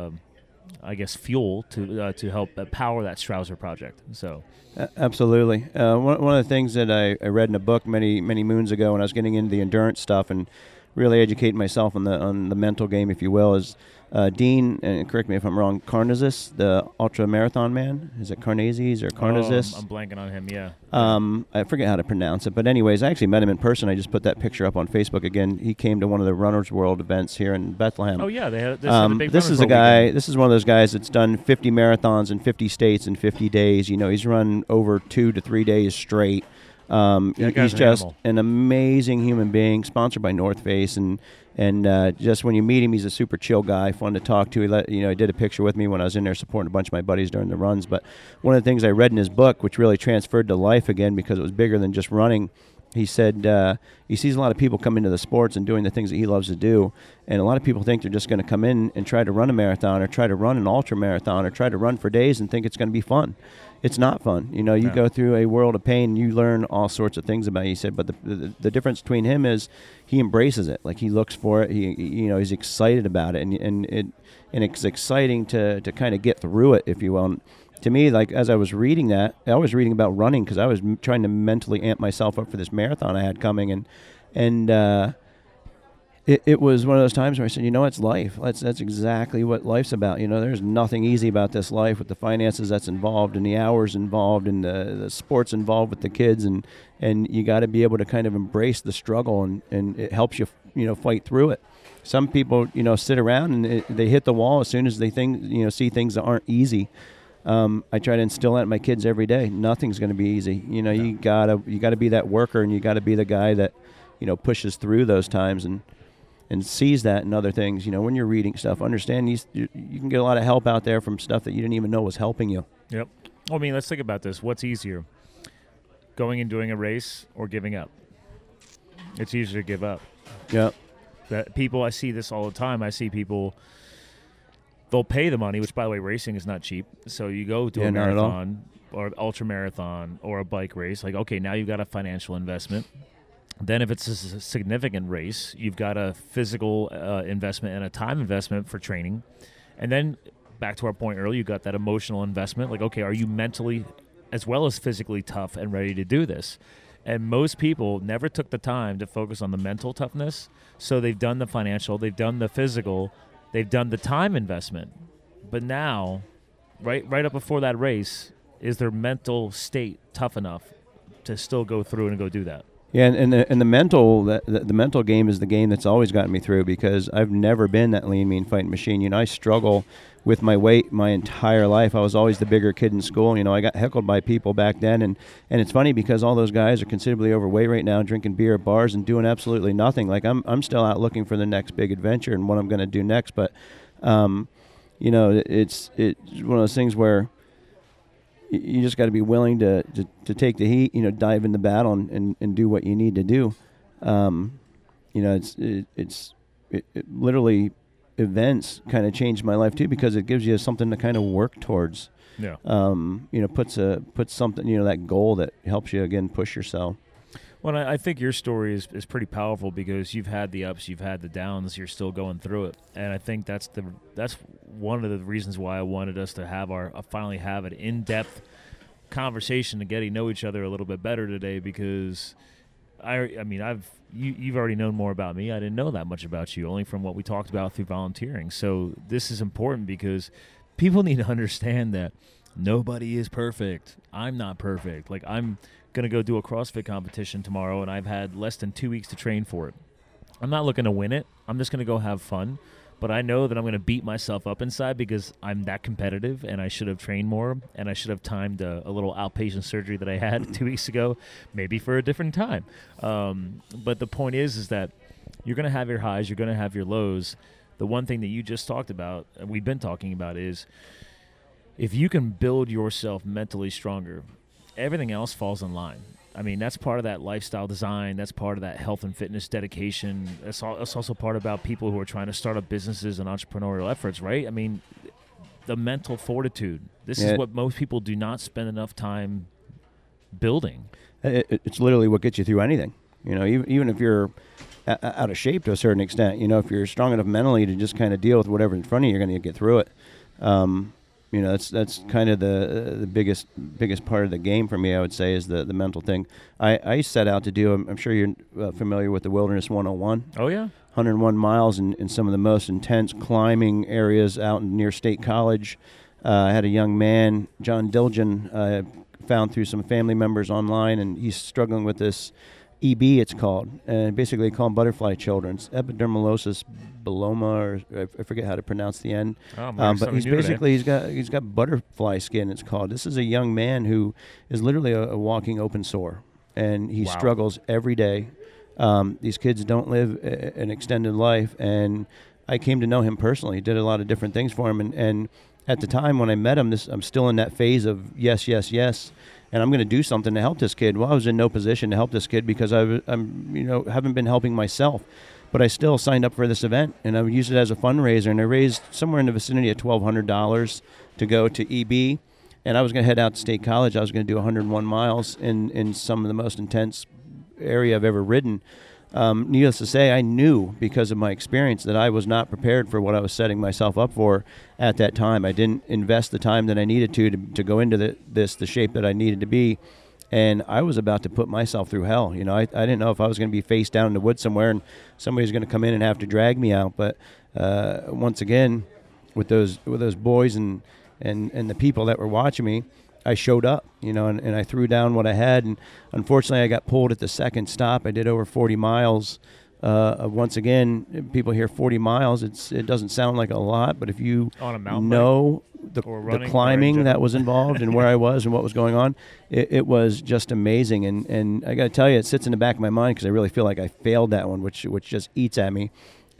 fuel to help power that Strausser project. So, absolutely. One of the things that I read in a book many moons ago when I was getting into the endurance stuff and really educating myself on the mental game, if you will, is Dean, and correct me if I'm wrong, Karnazes, the ultra marathon man. Is it Karnazes or Karnazes? I'm blanking on him. Yeah. I forget how to pronounce it, but anyways, I actually met him in person. I just put that picture up on Facebook again. He came to one of the Runners World events here in Bethlehem. Oh yeah, they had the big this is a guy. Weekend. This is one of those guys that's done 50 marathons in 50 states in 50 days. He's run over 2 to 3 days straight. He's just an amazing human being, sponsored by North Face, and just when you meet him, he's a super chill guy, fun to talk to. He did a picture with me when I was in there supporting a bunch of my buddies during the runs. But one of the things I read in his book, which really transferred to life again because it was bigger than just running, he said he sees a lot of people come into the sports and doing the things that he loves to do, and a lot of people think they're just going to come in and try to run a marathon or try to run an ultra marathon or try to run for days and think it's going to be fun. It's not fun. You go through a world of pain, you learn all sorts of things about it. He said, but the difference between him is he embraces it. Like, he looks for it. He's excited about it, and it's exciting to kind of get through it, if you will. And to me, like, as I was reading that, I was reading about running because I was trying to mentally amp myself up for this marathon I had coming, and it was one of those times where I said, it's life. That's exactly what life's about. There's nothing easy about this life, with the finances that's involved and the hours involved and the sports involved with the kids, and you got to be able to kind of embrace the struggle, and it helps you, fight through it. Some people, sit around and they hit the wall as soon as they see things that aren't easy. I try to instill that in my kids every day. Nothing's going to be easy. You gotta be that worker, and you got to be the guy that pushes through those times and sees that in other things. When you're reading stuff, understand you can get a lot of help out there from stuff that you didn't even know was helping you. Yep. Well, I mean, let's think about this. What's easier, going and doing a race or giving up? It's easier to give up. Yeah. I see this all the time. I see people, they'll pay the money, which, by the way, racing is not cheap. So you go to a marathon or an ultra marathon or a bike race. Like, okay, now you've got a financial investment. Then if it's a significant race, you've got a physical investment and a time investment for training. And then back to our point earlier, you've got that emotional investment. Like, okay, are you mentally as well as physically tough and ready to do this? And most people never took the time to focus on the mental toughness. So they've done the financial, they've done the physical, they've done the time investment. But now, right up before that race, is their mental state tough enough to still go through and go do that? Yeah, and the mental game is the game that's always gotten me through, because I've never been that lean, mean fighting machine. I struggle with my weight my entire life. I was always the bigger kid in school. I got heckled by people back then, and it's funny because all those guys are considerably overweight right now, drinking beer at bars and doing absolutely nothing. Like, I'm still out looking for the next big adventure and what I'm going to do next. But it's one of those things where you just got to be willing to take the heat, dive in the battle and do what you need to do. It's literally, events kind of changed my life too, because it gives you something to kind of work towards. Yeah. Puts something, that goal that helps you, again, push yourself. Well, I think your story is pretty powerful because you've had the ups, you've had the downs, you're still going through it, and I think that's one of the reasons why I wanted us to finally have an in-depth conversation to get to know each other a little bit better today, because you've already known more about me. I didn't know that much about you, only from what we talked about through volunteering. So this is important because people need to understand that nobody is perfect. I'm not perfect. Like, I'm going to go do a CrossFit competition tomorrow, and I've had less than 2 weeks to train for it. I'm not looking to win it. I'm just going to go have fun. But I know that I'm going to beat myself up inside because I'm that competitive, and I should have trained more, and I should have timed a little outpatient surgery that I had 2 weeks ago, maybe for a different time. But the point is that you're going to have your highs, you're going to have your lows. The one thing that you just talked about, and we've been talking about, is if you can build yourself mentally stronger, everything else falls in line. I mean, that's part of that lifestyle design. That's part of that health and fitness dedication. It's also part about people who are trying to start up businesses and entrepreneurial efforts, right? I mean, the mental fortitude. This is what most people do not spend enough time building. It's literally what gets you through anything. Even if you're out of shape to a certain extent, if you're strong enough mentally to just kind of deal with whatever's in front of you, you're going to get through it. That's kind of the biggest part of the game for me, I would say, is the mental thing. I set out to do, I'm sure you're familiar with the Wilderness 101. Oh, yeah. 101 miles in some of the most intense climbing areas out near State College. I had a young man, John Dilgen, found through some family members online, and he's struggling with this EB, it's called, and basically they call them butterfly children. It's epidermolysis bullosa, or I forget how to pronounce the end. But he's got butterfly skin, it's called. This is a young man who is literally a walking open sore, and he struggles every day. These kids don't live an extended life, and I came to know him personally. Did a lot of different things for him, and at the time when I met him, I'm still in that phase of yes, and I'm going to do something to help this kid. Well, I was in no position to help this kid because I'm haven't been helping myself, but I still signed up for this event, and I would use it as a fundraiser, and I raised somewhere in the vicinity of $1,200 to go to EB, and I was going to head out to State College. I was going to do 101 miles in some of the most intense area I've ever ridden. Needless to say, I knew because of my experience that I was not prepared for what I was setting myself up for at that time. I didn't invest the time that I needed to go into the shape that I needed to be, and I was about to put myself through hell. I didn't know if I was going to be face down in the woods somewhere and somebody was going to come in and have to drag me out. But once again, with those boys and the people that were watching me, I showed up, and I threw down what I had, and unfortunately I got pulled at the second stop. I did over 40 miles. Once again, people hear 40 miles. It doesn't sound like a lot, but if you know the climbing that was involved and where I was and what was going on, it was just amazing. And I got to tell you, it sits in the back of my mind because I really feel like I failed that one, which just eats at me.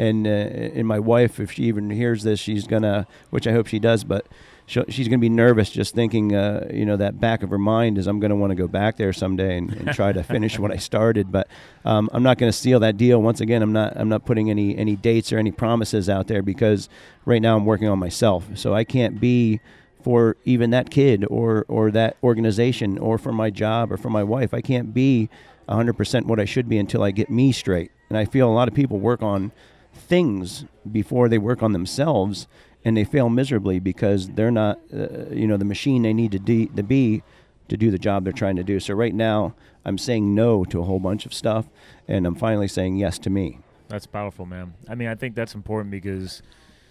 And my wife, if she even hears this, she's gonna, which I hope she does, but she's going to be nervous just thinking, that back of her mind is I'm going to want to go back there someday and try to finish what I started. But I'm not going to seal that deal. Once again, I'm not putting any dates or any promises out there because right now I'm working on myself. So I can't be for even that kid or that organization or for my job or for my wife. I can't be 100% what I should be until I get me straight. And I feel a lot of people work on things before they work on themselves, and they fail miserably because they're not, the machine they need to be to do the job they're trying to do. So right now, I'm saying no to a whole bunch of stuff, and I'm finally saying yes to me. That's powerful, man. I mean, I think that's important because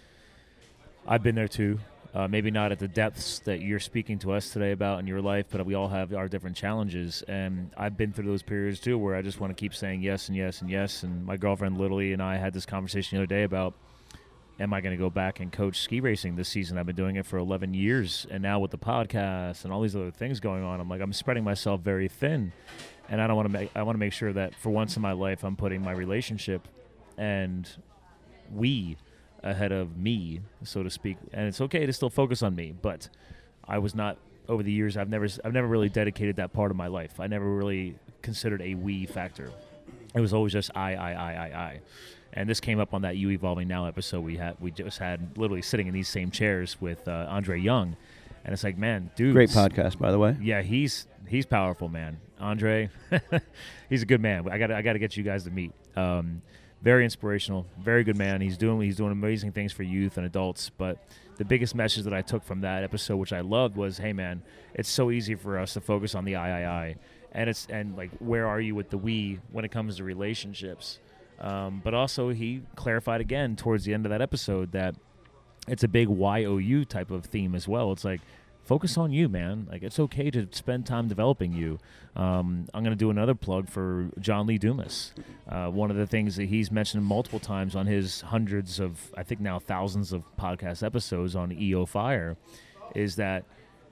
I've been there too. Maybe not at the depths that you're speaking to us today about in your life, but we all have our different challenges. And I've been through those periods too where I just want to keep saying yes and yes and yes. And my girlfriend Lily and I had this conversation the other day about, am I going to go back and coach ski racing this season? I've been doing it for 11 years. And now with the podcast and all these other things going on, I'm spreading myself very thin. And I want to make sure that for once in my life, I'm putting my relationship and we ahead of me, so to speak. And it's okay to still focus on me, but I was not, over the years, I've never really dedicated that part of my life. I never really considered a we factor. It was always just I. And this came up on that You Evolving Now episode we just had literally sitting in these same chairs with Andre Young. And it's like, man, dude. Great podcast, by the way. Yeah, he's powerful, man. Andre, he's a good man. I got to get you guys to meet. Very inspirational, very good man. He's doing amazing things for youth and adults. But the biggest message that I took from that episode, which I loved, was, hey man, it's so easy for us to focus on the I, and like, where are you with the we when it comes to relationships? But also he clarified again towards the end of that episode that it's a big YOU type of theme as well. It's like, focus on you, man. Like, it's okay to spend time developing you. I'm going to do another plug for John Lee Dumas. One of the things that he's mentioned multiple times on his hundreds of, I think now thousands of podcast episodes on EO Fire, is that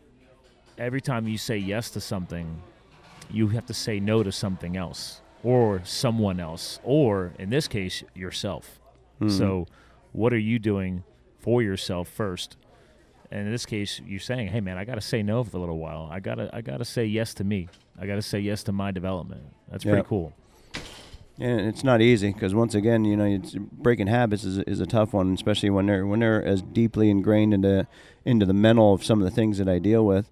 every time you say yes to something, you have to say no to something else or someone else, or in this case, yourself. Mm-hmm. So what are you doing for yourself first? And in this case, you're saying, hey, man, I got to say no for a little while. I gotta say yes to me. I got to say yes to my development. That's pretty cool. And it's not easy because, once again, breaking habits is a tough one, especially when they're as deeply ingrained into the mental of some of the things that I deal with.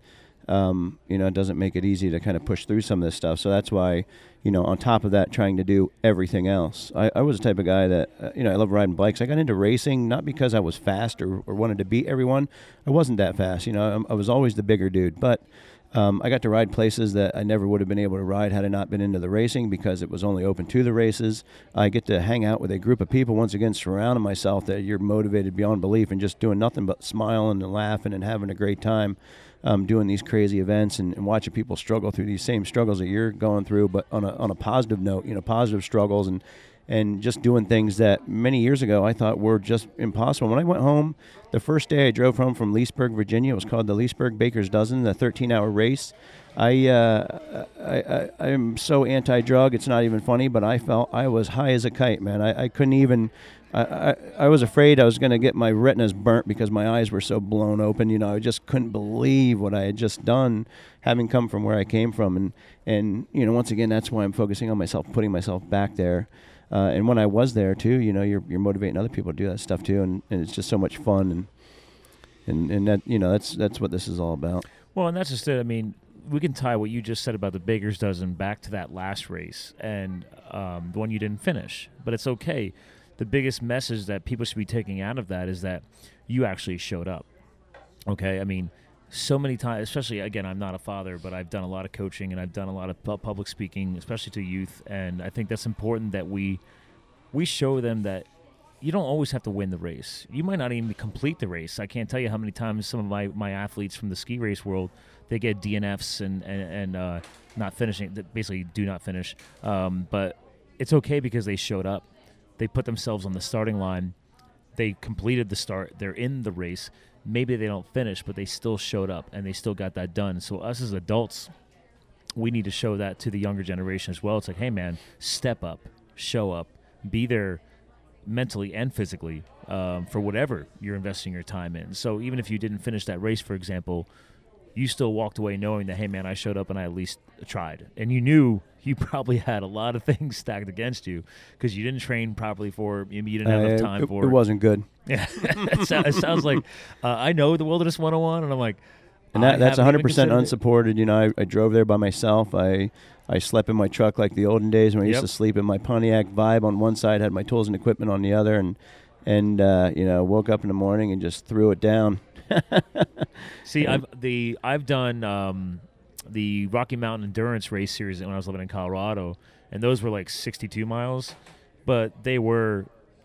It doesn't make it easy to kind of push through some of this stuff. So that's why, on top of that, trying to do everything else. I was the type of guy that, I love riding bikes. I got into racing not because I was fast or wanted to beat everyone. I wasn't that fast. I was always the bigger dude. But I got to ride places that I never would have been able to ride had I not been into the racing, because it was only open to the races. I get to hang out with a group of people, once again, surrounding myself that you're motivated beyond belief and just doing nothing but smiling and laughing and having a great time. Doing these crazy events and watching people struggle through these same struggles that you're going through, but on a positive note, positive struggles and just doing things that many years ago I thought were just impossible. When I went home, the first day I drove home from Leesburg, Virginia, it was called the Leesburg Baker's Dozen, the 13-hour race. I'm so anti-drug, it's not even funny, but I felt I was high as a kite, man. I couldn't even... I was afraid I was going to get my retinas burnt because my eyes were so blown open. I just couldn't believe what I had just done, having come from where I came from. And once again, that's why I'm focusing on myself, putting myself back there. And when I was there too, you're motivating other people to do that stuff too, and it's just so much fun. And that that's what this is all about. Well, and that's just it. I mean, we can tie what you just said about the Baker's Dozen back to that last race and the one you didn't finish, but it's okay. The biggest message that people should be taking out of that is that you actually showed up. Okay? I mean, so many times, especially, again, I'm not a father, but I've done a lot of coaching and I've done a lot of public speaking, especially to youth, and I think that's important that we show them that you don't always have to win the race. You might not even complete the race. I can't tell you how many times some of my athletes from the ski race world, they get DNFs and not finishing, basically do not finish. But it's okay because they showed up. They put themselves on the starting line. They completed the start. They're in the race. Maybe they don't finish, but they still showed up, and they still got that done. So us as adults, we need to show that to the younger generation as well. It's like, hey, man, step up, show up, be there mentally and physically for whatever you're investing your time in. So even if you didn't finish that race, for example, you still walked away knowing that, hey, man, I showed up and I at least tried. And you knew you probably had a lot of things stacked against you because you didn't train properly for it. Maybe you didn't have enough time for it. It wasn't good. Yeah, it sounds like I know the Wilderness 101, and I'm like, and that's 100% unsupported. I drove there by myself. I slept in my truck like the olden days when I used to sleep in my Pontiac Vibe on one side, had my tools and equipment on the other, and woke up in the morning and just threw it down. See, I've done the Rocky Mountain Endurance Race Series when I was living in Colorado, and those were like 62 miles, but they would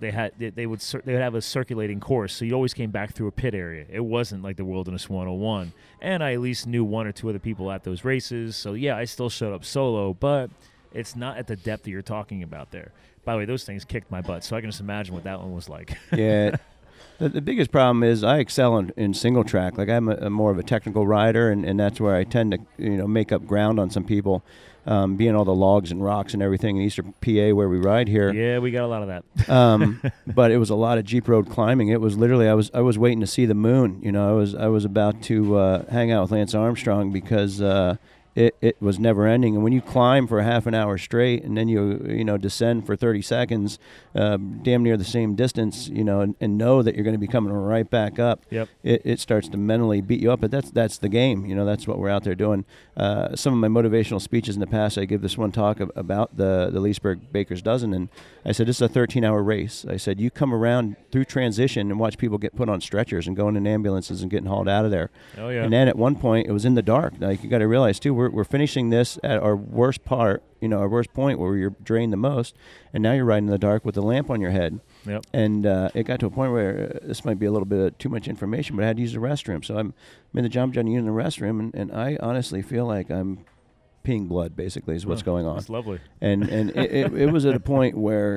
have a circulating course, so you always came back through a pit area. It wasn't like the Wilderness 101, and I at least knew one or two other people at those races. So yeah, I still showed up solo, but it's not at the depth that you're talking about there. By the way, those things kicked my butt, so I can just imagine what that one was like. Yeah. The biggest problem is I excel in single track. Like I'm more of a technical rider, and that's where I tend to make up ground on some people, being all the logs and rocks and everything in Eastern PA where we ride here. Yeah, we got a lot of that. But it was a lot of Jeep road climbing. It was literally I was waiting to see the moon. I was about to hang out with Lance Armstrong because it was never ending. And when you climb for a half an hour straight and then you descend for 30 seconds, damn near the same distance, and know that you're going to be coming right back up, it starts to mentally beat you up. But that's the game. That's what we're out there doing. Some of my motivational speeches in the past, I give this one talk about the Leesburg Baker's Dozen, and I said, this is a 13-hour race. I said, you come around through transition and watch people get put on stretchers and going in ambulances and getting hauled out of there. Oh, yeah. And then at one point, it was in the dark. Like, you got to realize, too, we're finishing this at our worst part, our worst point where you're drained the most, and now you're riding in the dark with a lamp on your head. Yep. And it got to a point where this might be a little bit of too much information, but I had to use the restroom. So I'm in the Jamba Juice in the restroom, and I honestly feel like I'm peeing blood, basically, is what's going on. That's lovely. And it was at a point where,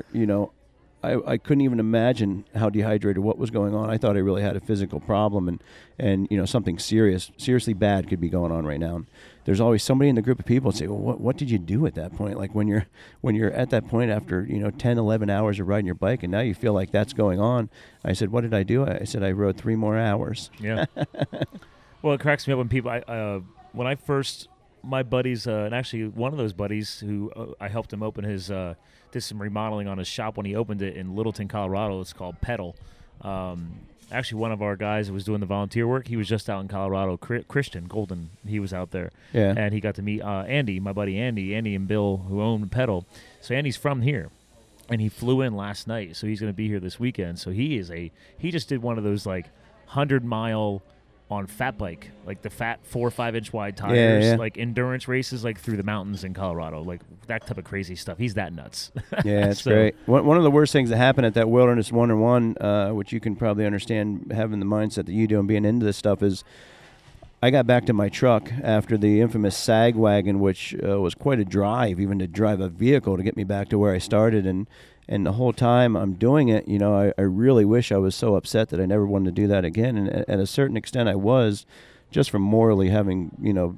I couldn't even imagine how dehydrated, what was going on. I thought I really had a physical problem, and something seriously bad could be going on right now. And there's always somebody in the group of people that say, well, what did you do at that point? Like when you're at that point after 10, 11 hours of riding your bike, and now you feel like that's going on. I said, what did I do? I said, I rode 3 more hours. Yeah. Well, it cracks me up when people, when I first, my buddies, and actually one of those buddies who I helped him open his, did some remodeling on his shop when he opened it in Littleton, Colorado. It's called Pedal. Actually, one of our guys who was doing the volunteer work, he was just out in Colorado. Christian Golden, he was out there. Yeah. And he got to meet Andy, my buddy Andy and Bill, who own Pedal. So Andy's from here, and he flew in last night, so he's going to be here this weekend. So he just did one of those, 100-mile on fat bike, like the fat 4 or 5 inch wide tires, like endurance races, like through the mountains in Colorado, like that type of crazy stuff. He's that nuts. Yeah, it's great. One of the worst things that happened at that Wilderness 101, which you can probably understand having the mindset that you do and being into this stuff, is I got back to my truck after the infamous sag wagon, which was quite a drive, even to drive a vehicle to get me back to where I started. And the whole time I'm doing it, I really wish I was so upset that I never wanted to do that again. And at a certain extent I was, just from morally having,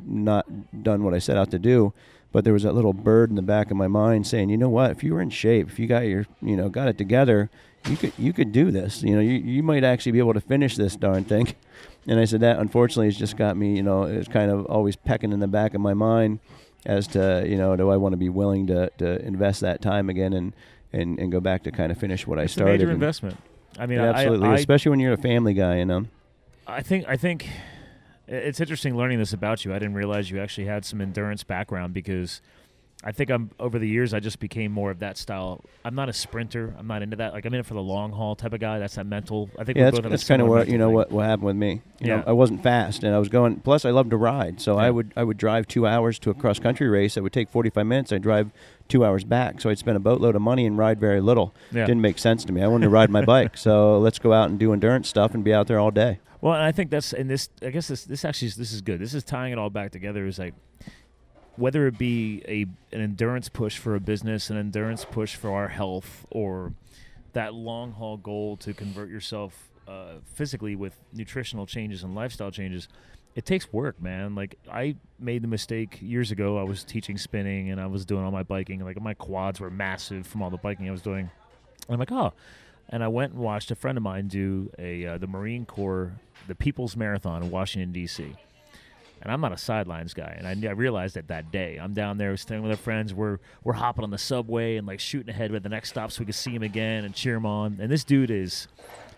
not done what I set out to do. But there was that little bird in the back of my mind saying, you know what, if you were in shape, if you got got it together, you could do this. You might actually be able to finish this darn thing. And I said that, unfortunately, has just got me, it's kind of always pecking in the back of my mind as to, do I want to be willing to invest that time again and go back to kind of finish what I started. It's a major investment. I mean, absolutely, especially when you're a family guy, I think it's interesting learning this about you. I didn't realize you actually had some endurance background, because I think over the years I just became more of that style. I'm not a sprinter. I'm not into that. Like, I'm in it for the long haul type of guy. That's that mental. I think that's kind of what what happened with me. I wasn't fast, and I was going. Plus, I love to ride, so I would drive 2 hours to a cross country race. It would take 45 minutes. I'd drive 2 hours back, so I'd spend a boatload of money and ride very little. Yeah. Didn't make sense to me. I wanted to ride my bike, so let's go out and do endurance stuff and be out there all day. Well, and I think that's in this. I guess this is good. This is tying it all back together. Is like, whether it be an endurance push for a business, an endurance push for our health, or that long haul goal to convert yourself physically with nutritional changes and lifestyle changes, it takes work, man. Like, I made the mistake years ago. I was teaching spinning and I was doing all my biking. Like, my quads were massive from all the biking I was doing. And I'm like, oh. And I went and watched a friend of mine do the Marine Corps, the People's Marathon in Washington, D.C. And I'm not a sidelines guy, and I realized that day. I'm down there staying with our friends. We're hopping on the subway and shooting ahead with the next stop so we can see him again and cheer him on. And this dude is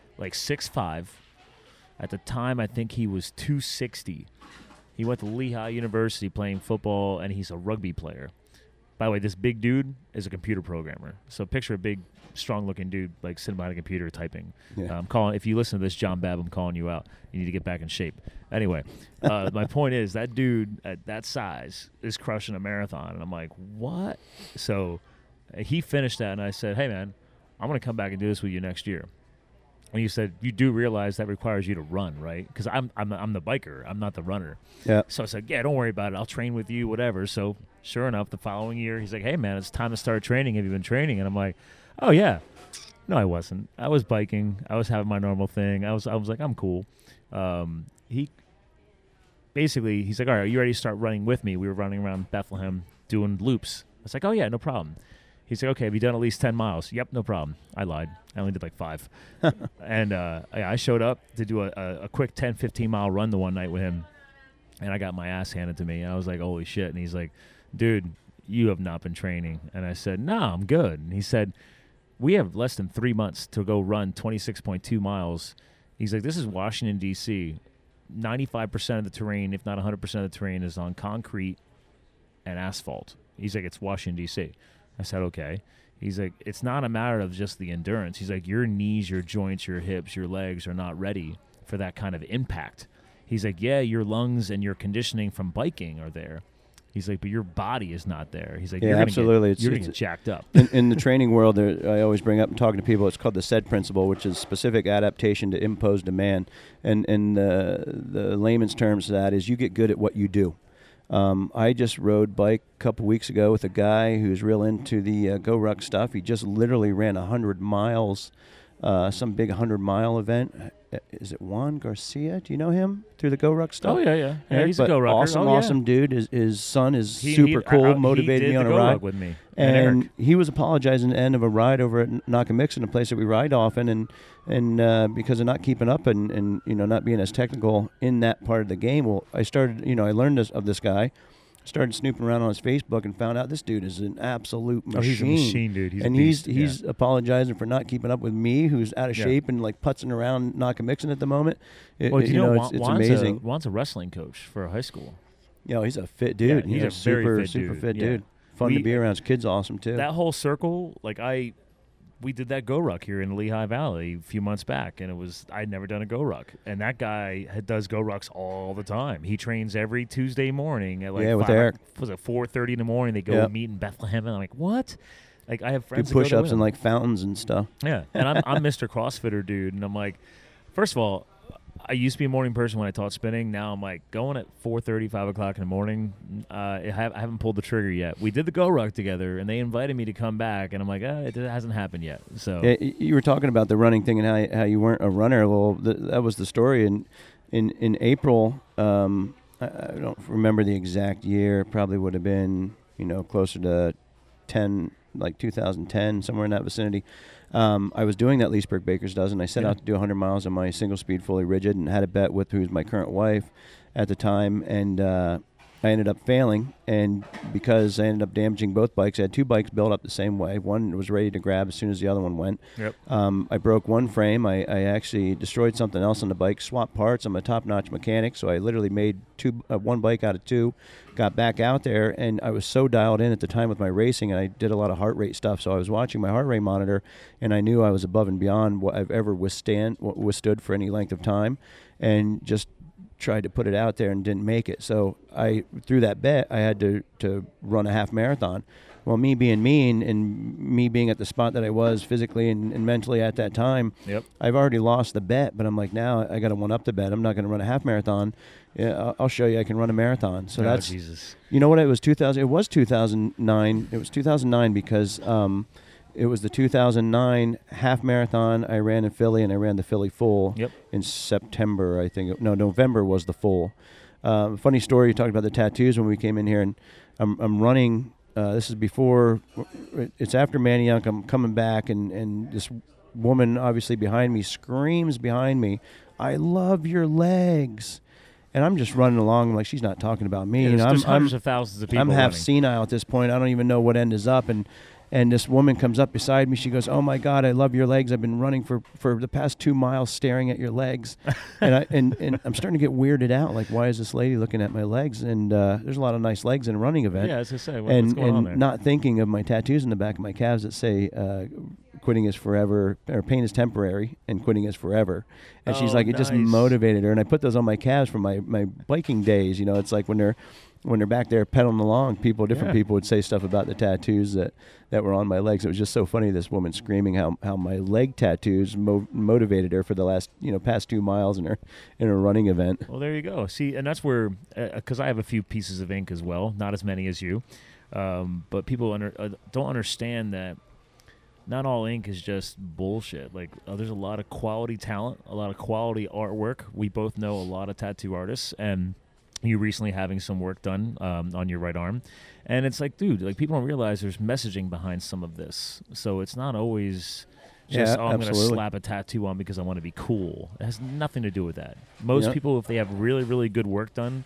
6'5". At the time, I think he was 260. He went to Lehigh University playing football, and he's a rugby player. By the way, this big dude is a computer programmer. So picture a big, strong-looking dude sitting behind a computer typing. Yeah. If you listen to this, John Babb, I'm calling you out. You need to get back in shape. Anyway, my point is that dude at that size is crushing a marathon, and I'm like, what? So he finished that, and I said, hey, man, I'm going to come back and do this with you next year. And you said, you do realize that requires you to run, right? Because I'm the biker. I'm not the runner. Yeah. So I said, yeah, don't worry about it. I'll train with you, whatever. So sure enough, the following year, he's like, hey, man, it's time to start training. Have you been training? And I'm like, oh, yeah. No, I wasn't. I was biking. I was having my normal thing. I was like, I'm cool. He's like, all right, are you ready to start running with me? We were running around Bethlehem doing loops. I was like, oh, yeah, no problem. He's like, okay, have you done at least 10 miles? Yep, no problem. I lied. I only did 5. And I showed up to do a quick 10, 15-mile run the one night with him. and I got my ass handed to me. And I was like, holy shit. And he's like, dude, you have not been training. And I said, no, I'm good. And he said, we have less than 3 months to go run 26.2 miles. He's like, this is Washington, D.C. 95% of the terrain, if not 100% of the terrain, is on concrete and asphalt. He's like, it's Washington, D.C. I said, okay. He's like, it's not a matter of just the endurance. He's like, your knees, your joints, your hips, your legs are not ready for that kind of impact. He's like, yeah, your lungs and your conditioning from biking are there. He's like, but your body is not there. He's like, yeah, you're absolutely. You're going to get jacked up. In the training world, I always bring up and talking to people, it's called the SAID principle, which is specific adaptation to imposed demand. And the layman's terms of that is you get good at what you do. I just rode bike a couple weeks ago with a guy who's real into the GoRuck stuff. He just literally ran 100 miles, some big 100-mile event. Is it Juan Garcia? Do you know him through the GoRuck stuff? Oh, yeah. He's a GoRucker. Awesome dude. His son is super cool, motivated me on a ride. With me. And he was apologizing at the end of a ride over at Nakamixon, a place that we ride often, and because of not keeping up and not being as technical in that part of the game. Well, I started, I learned of this guy, started snooping around on his Facebook and found out this dude is an absolute machine. Oh, he's a machine, dude. He's apologizing for not keeping up with me, who's out of shape and like putzing around Nakamixon at the moment. It's amazing. Juan's a wrestling coach for a high school. Yeah, he's a fit dude. Yeah, he's a super fit dude. Fun to be around. His kid's awesome too. That whole circle, we did that GoRuck here in the Lehigh Valley a few months back, and I'd never done a GoRuck, and that guy does GoRucks all the time. He trains every Tuesday morning at with Eric. Was it 4:30 in the morning? They go meet in Bethlehem, and I'm like, what? Like I have friends do push-ups and like fountains and stuff. Yeah, and I'm Mr. CrossFitter dude, and I'm like, first of all, I used to be a morning person when I taught spinning. Now I'm like going at 4:30, 5 o'clock in the morning. I haven't pulled the trigger yet. We did the GoRuck together, and they invited me to come back, and I'm like, it hasn't happened yet. So you were talking about the running thing and how you weren't a runner. Well, that was the story. In April, I don't remember the exact year. It probably would have been closer to 2010, somewhere in that vicinity. I was doing that Leesburg Baker's Dozen. I set out to do 100 miles on my single speed fully rigid and had a bet with who's my current wife at the time, and I ended up failing, and because I ended up damaging both bikes, I had two bikes built up the same way. One was ready to grab as soon as the other one went. Yep. I broke one frame. I actually destroyed something else on the bike, swapped parts. I'm a top-notch mechanic, so I literally made one bike out of two, got back out there, and I was so dialed in at the time with my racing, and I did a lot of heart rate stuff, so I was watching my heart rate monitor, and I knew I was above and beyond what I've ever withstood for any length of time, and just tried to put it out there and didn't make it. So through that bet, I had to run a half marathon. Well, me being mean and me being at the spot that I was physically and mentally at that time, I've already lost the bet, but I'm like, now I got to one up the bet. I'm not going to run a half marathon. Yeah, I'll show you I can run a marathon. So that's, Jesus. You know what, it was 2009. It was 2009 because it was the 2009 half marathon I ran in Philly, and I ran the Philly full in September, I think. No, November was the full. Funny story, you talked about the tattoos when we came in here, and I'm running. This is before, it's after Manayunk. I'm coming back, and this woman obviously behind me screams behind me, "I love your legs." And I'm just running along like she's not talking about me. Yeah, there's hundreds of thousands of people I'm half running. senile at this point. I don't even know what end is up. And this woman comes up beside me. She goes, "Oh my God, I love your legs. I've been running for the past 2 miles, staring at your legs." and I'm starting to get weirded out. Like, why is this lady looking at my legs? And there's a lot of nice legs in a running event. Yeah, as I say, what's going on there? Not thinking of my tattoos in the back of my calves that say, "Quitting is forever," or "Pain is temporary," and "Quitting is forever." And she's like, it just motivated her. And I put those on my calves from my biking days. It's like when they're back there pedaling along, different people would say stuff about the tattoos that were on my legs. It was just so funny, this woman screaming how my leg tattoos motivated her for the last past 2 miles in a running event. Well, there you go. See, and that's where, because I have a few pieces of ink as well, not as many as you, but people don't understand that not all ink is just bullshit. Like, there's a lot of quality talent, a lot of quality artwork. We both know a lot of tattoo artists, and you recently having some work done on your right arm. And it's like, dude, like, people don't realize there's messaging behind some of this. So it's not always just, I'm going to slap a tattoo on because I want to be cool. It has nothing to do with that. Most people, if they have really, really good work done,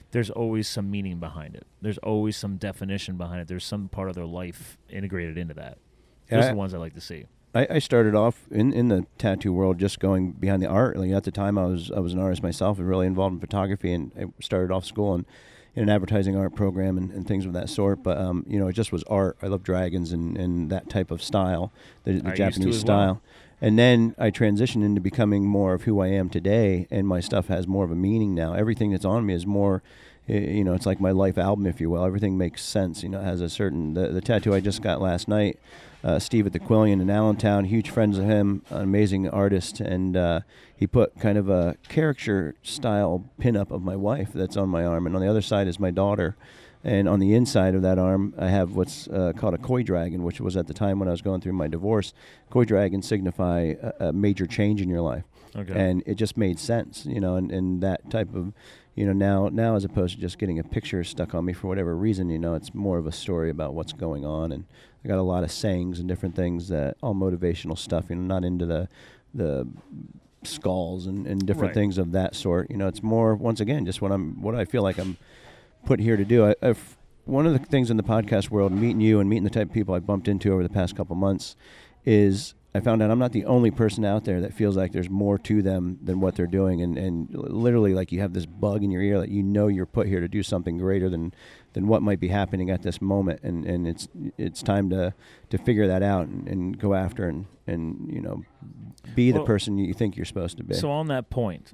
there's always some meaning behind it. There's always some definition behind it. There's some part of their life integrated into that. Those are the ones I like to see. I started off in the tattoo world just going behind the art. Like at the time, I was an artist myself and really involved in photography, and I started off school in an advertising art program and things of that sort. But it just was art. I love dragons and that type of style, the Japanese style. Well. And then I transitioned into becoming more of who I am today, and my stuff has more of a meaning now. Everything that's on me is more, it's like my life album, if you will. Everything makes sense. It has a certain, the tattoo I just got last night, Steve at the Quillian in Allentown, huge friends of him, an amazing artist, and he put kind of a caricature style pinup of my wife that's on my arm, and on the other side is my daughter. And on the inside of that arm, I have what's called a koi dragon, which was at the time when I was going through my divorce. Koi dragons signify a major change in your life. Okay. And it just made sense, and that type of, now as opposed to just getting a picture stuck on me for whatever reason, it's more of a story about what's going on. And I got a lot of sayings and different things that all motivational stuff, not into the skulls and different things of that sort. It's more, once again, just what I feel like I'm put here to do. One of the things in the podcast world, meeting you and meeting the type of people I've bumped into over the past couple months, is I found out I'm not the only person out there that feels like there's more to them than what they're doing, and literally like you have this bug in your ear that you're put here to do something greater than what might be happening at this moment, and it's time to figure that out and go after and be the person you think you're supposed to be. So on that point,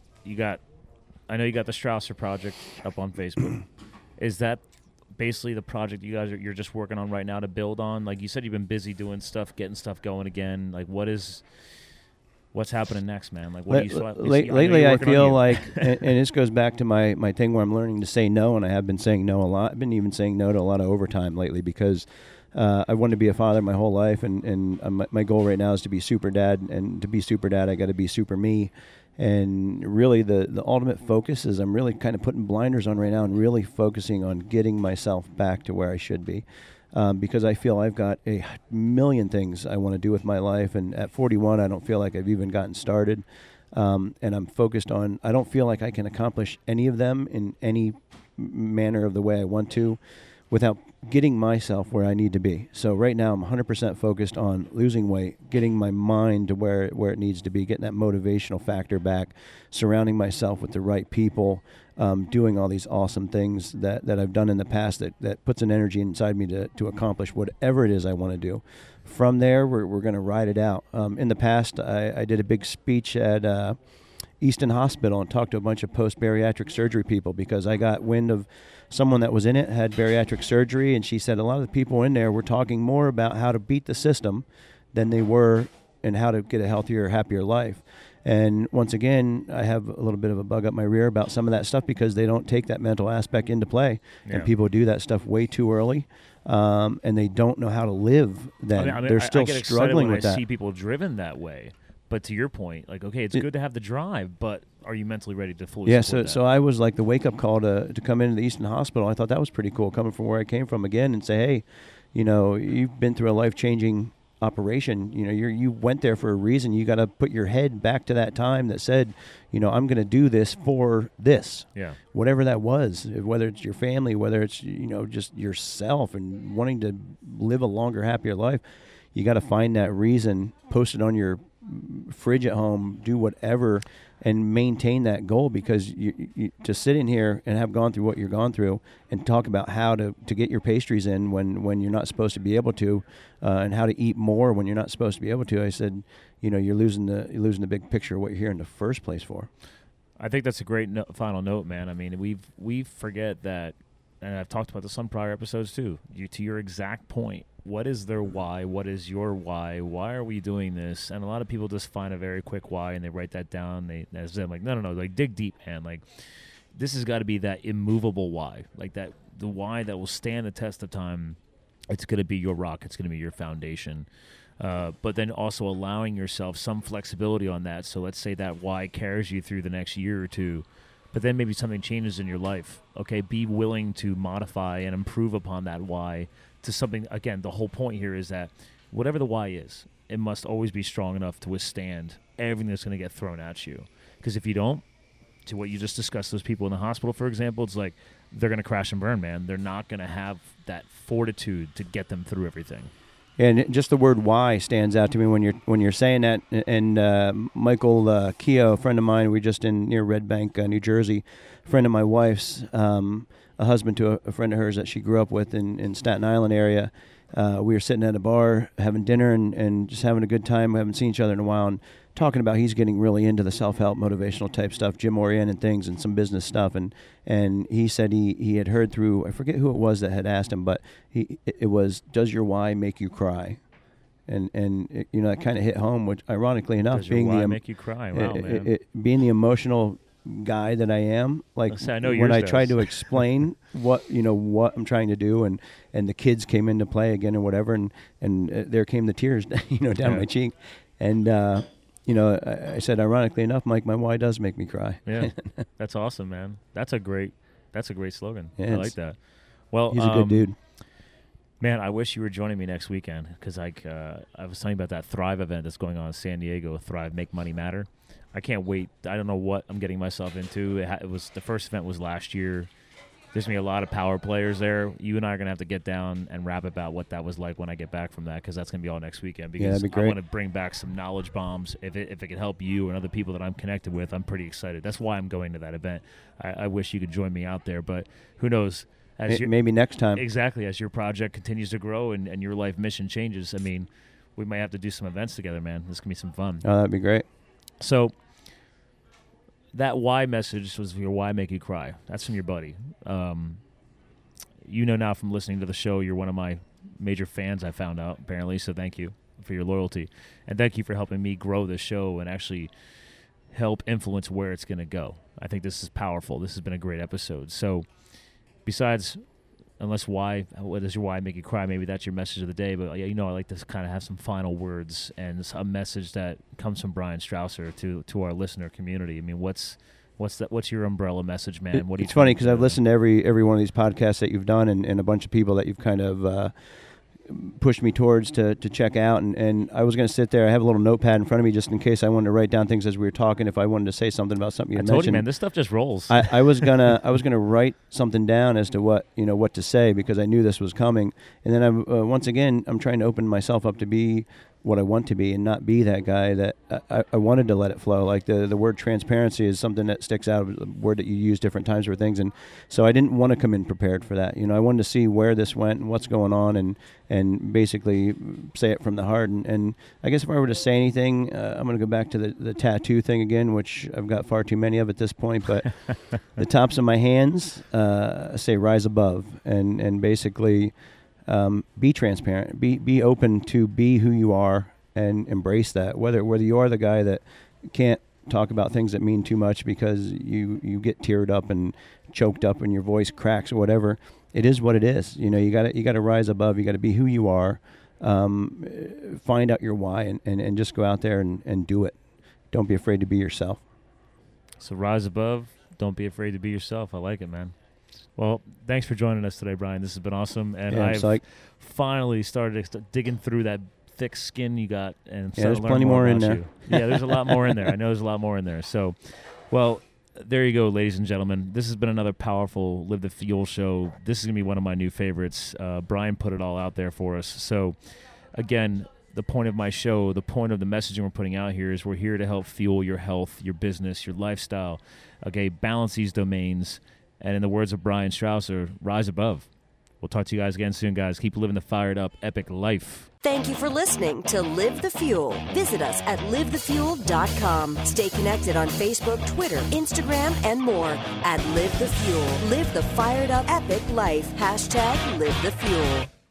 I know you got the Strausser project up on Facebook. Is that basically the project you're just working on right now to build on? Like you said, you've been busy doing stuff, getting stuff going again. Like what's happening next, man? Like what lately I feel like, and this goes back to my thing where I'm learning to say no, and I have been saying no a lot. I've been even saying no to a lot of overtime lately because I wanted to be a father my whole life, and my goal right now is to be super dad, and to be super dad, I got to be super me. And really the ultimate focus is I'm really kind of putting blinders on right now and really focusing on getting myself back to where I should be. Because I feel I've got a million things I want to do with my life. And at 41, I don't feel like I've even gotten started. And I'm focused on, I don't feel like I can accomplish any of them in any manner of the way I want to without getting myself where I need to be. So right now I'm 100% focused on losing weight, getting my mind to where it needs to be, getting that motivational factor back, surrounding myself with the right people, doing all these awesome things that I've done in the past that puts an energy inside me to accomplish whatever it is I want to do. From there, we're going to ride it out. In the past, I did a big speech at Easton Hospital and talked to a bunch of post-bariatric surgery people because I got wind of someone that was in it, had bariatric surgery, and she said a lot of the people in there were talking more about how to beat the system than they were and how to get a healthier, happier life. And once again, I have a little bit of a bug up my rear about some of that stuff because they don't take that mental aspect into play. Yeah. And people do that stuff way too early, and they don't know how to live then. They're still I get struggling with that. I see people driven that way. But to your point, like, okay, it's good to have the drive, but are you mentally ready to fully support that? So I was like the wake-up call to come into the Easton Hospital. I thought that was pretty cool, coming from where I came from again and say, hey, you've been through a life-changing operation. You went there for a reason. You got to put your head back to that time that said, I'm going to do this for this. Yeah. Whatever that was, whether it's your family, whether it's, just yourself and wanting to live a longer, happier life. You got to find that reason, post it on your fridge at home, do whatever, and maintain that goal, because you to sit in here and have gone through what you're gone through and talk about how to get your pastries in when you're not supposed to be able to, and how to eat more when you're not supposed to be able to. I said, you're losing the big picture of what you're here in the first place for. I think that's a great final note, man. I mean, we forget that, and I've talked about this on prior episodes too. To your exact point, what is their why? What is your why? Why are we doing this? And a lot of people just find a very quick why and they write that down. I'm like, no, like dig deep, man. Like, this has got to be that immovable why, like that the why that will stand the test of time. It's going to be your rock. It's going to be your foundation. But then also allowing yourself some flexibility on that. So let's say that why carries you through the next year or two, but then maybe something changes in your life. Okay, be willing to modify and improve upon that why to something. Again, the whole point here is that whatever the why is, it must always be strong enough to withstand everything that's going to get thrown at you. Because if you don't, to what you just discussed, those people in the hospital, for example, it's like they're going to crash and burn, man. They're not going to have that fortitude to get them through everything. And just the word "why" stands out to me when you're saying that. And Michael Keogh, a friend of mine, we just in near Red Bank, New Jersey, a friend of my wife's, a husband to a friend of hers that she grew up with in Staten Island area. We were sitting at a bar having dinner and just having a good time. We haven't seen each other in a while, and talking about he's getting really into the self-help, motivational type stuff, gym-oriented things, and some business stuff. And he said he had heard through, I forget who it was that had asked him, but it was, does your why make you cry? And it, that kind of hit home, which ironically enough, does your why make you cry? Wow, man. Being the emotional guy that I am, like I know when I does. tried to explain what I'm trying to do, and the kids came into play again or whatever, and there came the tears down my cheek, and I said, ironically enough, Mike, my why does make me cry. Yeah, that's awesome, man. That's a great slogan. Yeah, I like that. Well, he's a good dude. Man, I wish you were joining me next weekend because I was telling you about that Thrive event that's going on in San Diego. Thrive, Make Money Matter. I can't wait. I don't know what I'm getting myself into. It was the first event was last year. There's going to be a lot of power players there. You and I are going to have to get down and rap about what that was like when I get back from that, because that's going to be all next weekend. Because that'd be great. I want to bring back some knowledge bombs. If it can help you and other people that I'm connected with, I'm pretty excited. That's why I'm going to that event. I wish you could join me out there, but who knows? Maybe next time. Exactly. As your project continues to grow and your life mission changes, I mean, we might have to do some events together, man. This can be some fun. Oh, that'd be great. So that why message was your why make you cry. That's from your buddy. Now from listening to the show, you're one of my major fans, I found out, apparently, so thank you for your loyalty. And thank you for helping me grow the show and actually help influence where it's going to go. I think this is powerful. This has been a great episode. So besides, what does your why make you cry? Maybe that's your message of the day. But I like to kind of have some final words and a message that comes from Brian Strausser to our listener community. I mean, what's your umbrella message, man? It's funny because I've listened to every one of these podcasts that you've done, and a bunch of people that you've kind of pushed me towards to check out, and I was going to sit there. I have a little notepad in front of me just in case I wanted to write down things as we were talking. If I wanted to say something about something you mentioned, I told you, man, this stuff just rolls. I was gonna write something down as to what to say, because I knew this was coming, and then once again I'm trying to open myself up to be what I want to be and not be that guy that I wanted to let it flow. Like the word transparency is something that sticks out, a word that you use different times for things. And so I didn't want to come in prepared for that. I wanted to see where this went and what's going on and basically say it from the heart. And I guess if I were to say anything, I'm going to go back to the tattoo thing again, which I've got far too many of at this point. But the tops of my hands say rise above, and basically be transparent, be open to be who you are and embrace that. Whether you are the guy that can't talk about things that mean too much because you get teared up and choked up and your voice cracks or whatever, it is what it is. You got to rise above. You got to be who you are. Find out your why and just go out there and do it. Don't be afraid to be yourself. So rise above. Don't be afraid to be yourself. I like it, man. Well, thanks for joining us today, Brian. This has been awesome, and I've finally started digging through that thick skin you got, and there's plenty more in there. Yeah, there's a lot more in there. I know there's a lot more in there. So, well, there you go, ladies and gentlemen. This has been another powerful Live the Fuel show. This is gonna be one of my new favorites. Brian put it all out there for us. So, again, the point of my show, the point of the messaging we're putting out here is we're here to help fuel your health, your business, your lifestyle. Okay, balance these domains. And in the words of Brian Strausser, rise above. We'll talk to you guys again soon, guys. Keep living the fired up, epic life. Thank you for listening to Live the Fuel. Visit us at livethefuel.com. Stay connected on Facebook, Twitter, Instagram, and more at Live the Fuel. Live the fired up, epic life. #LiveTheFuel.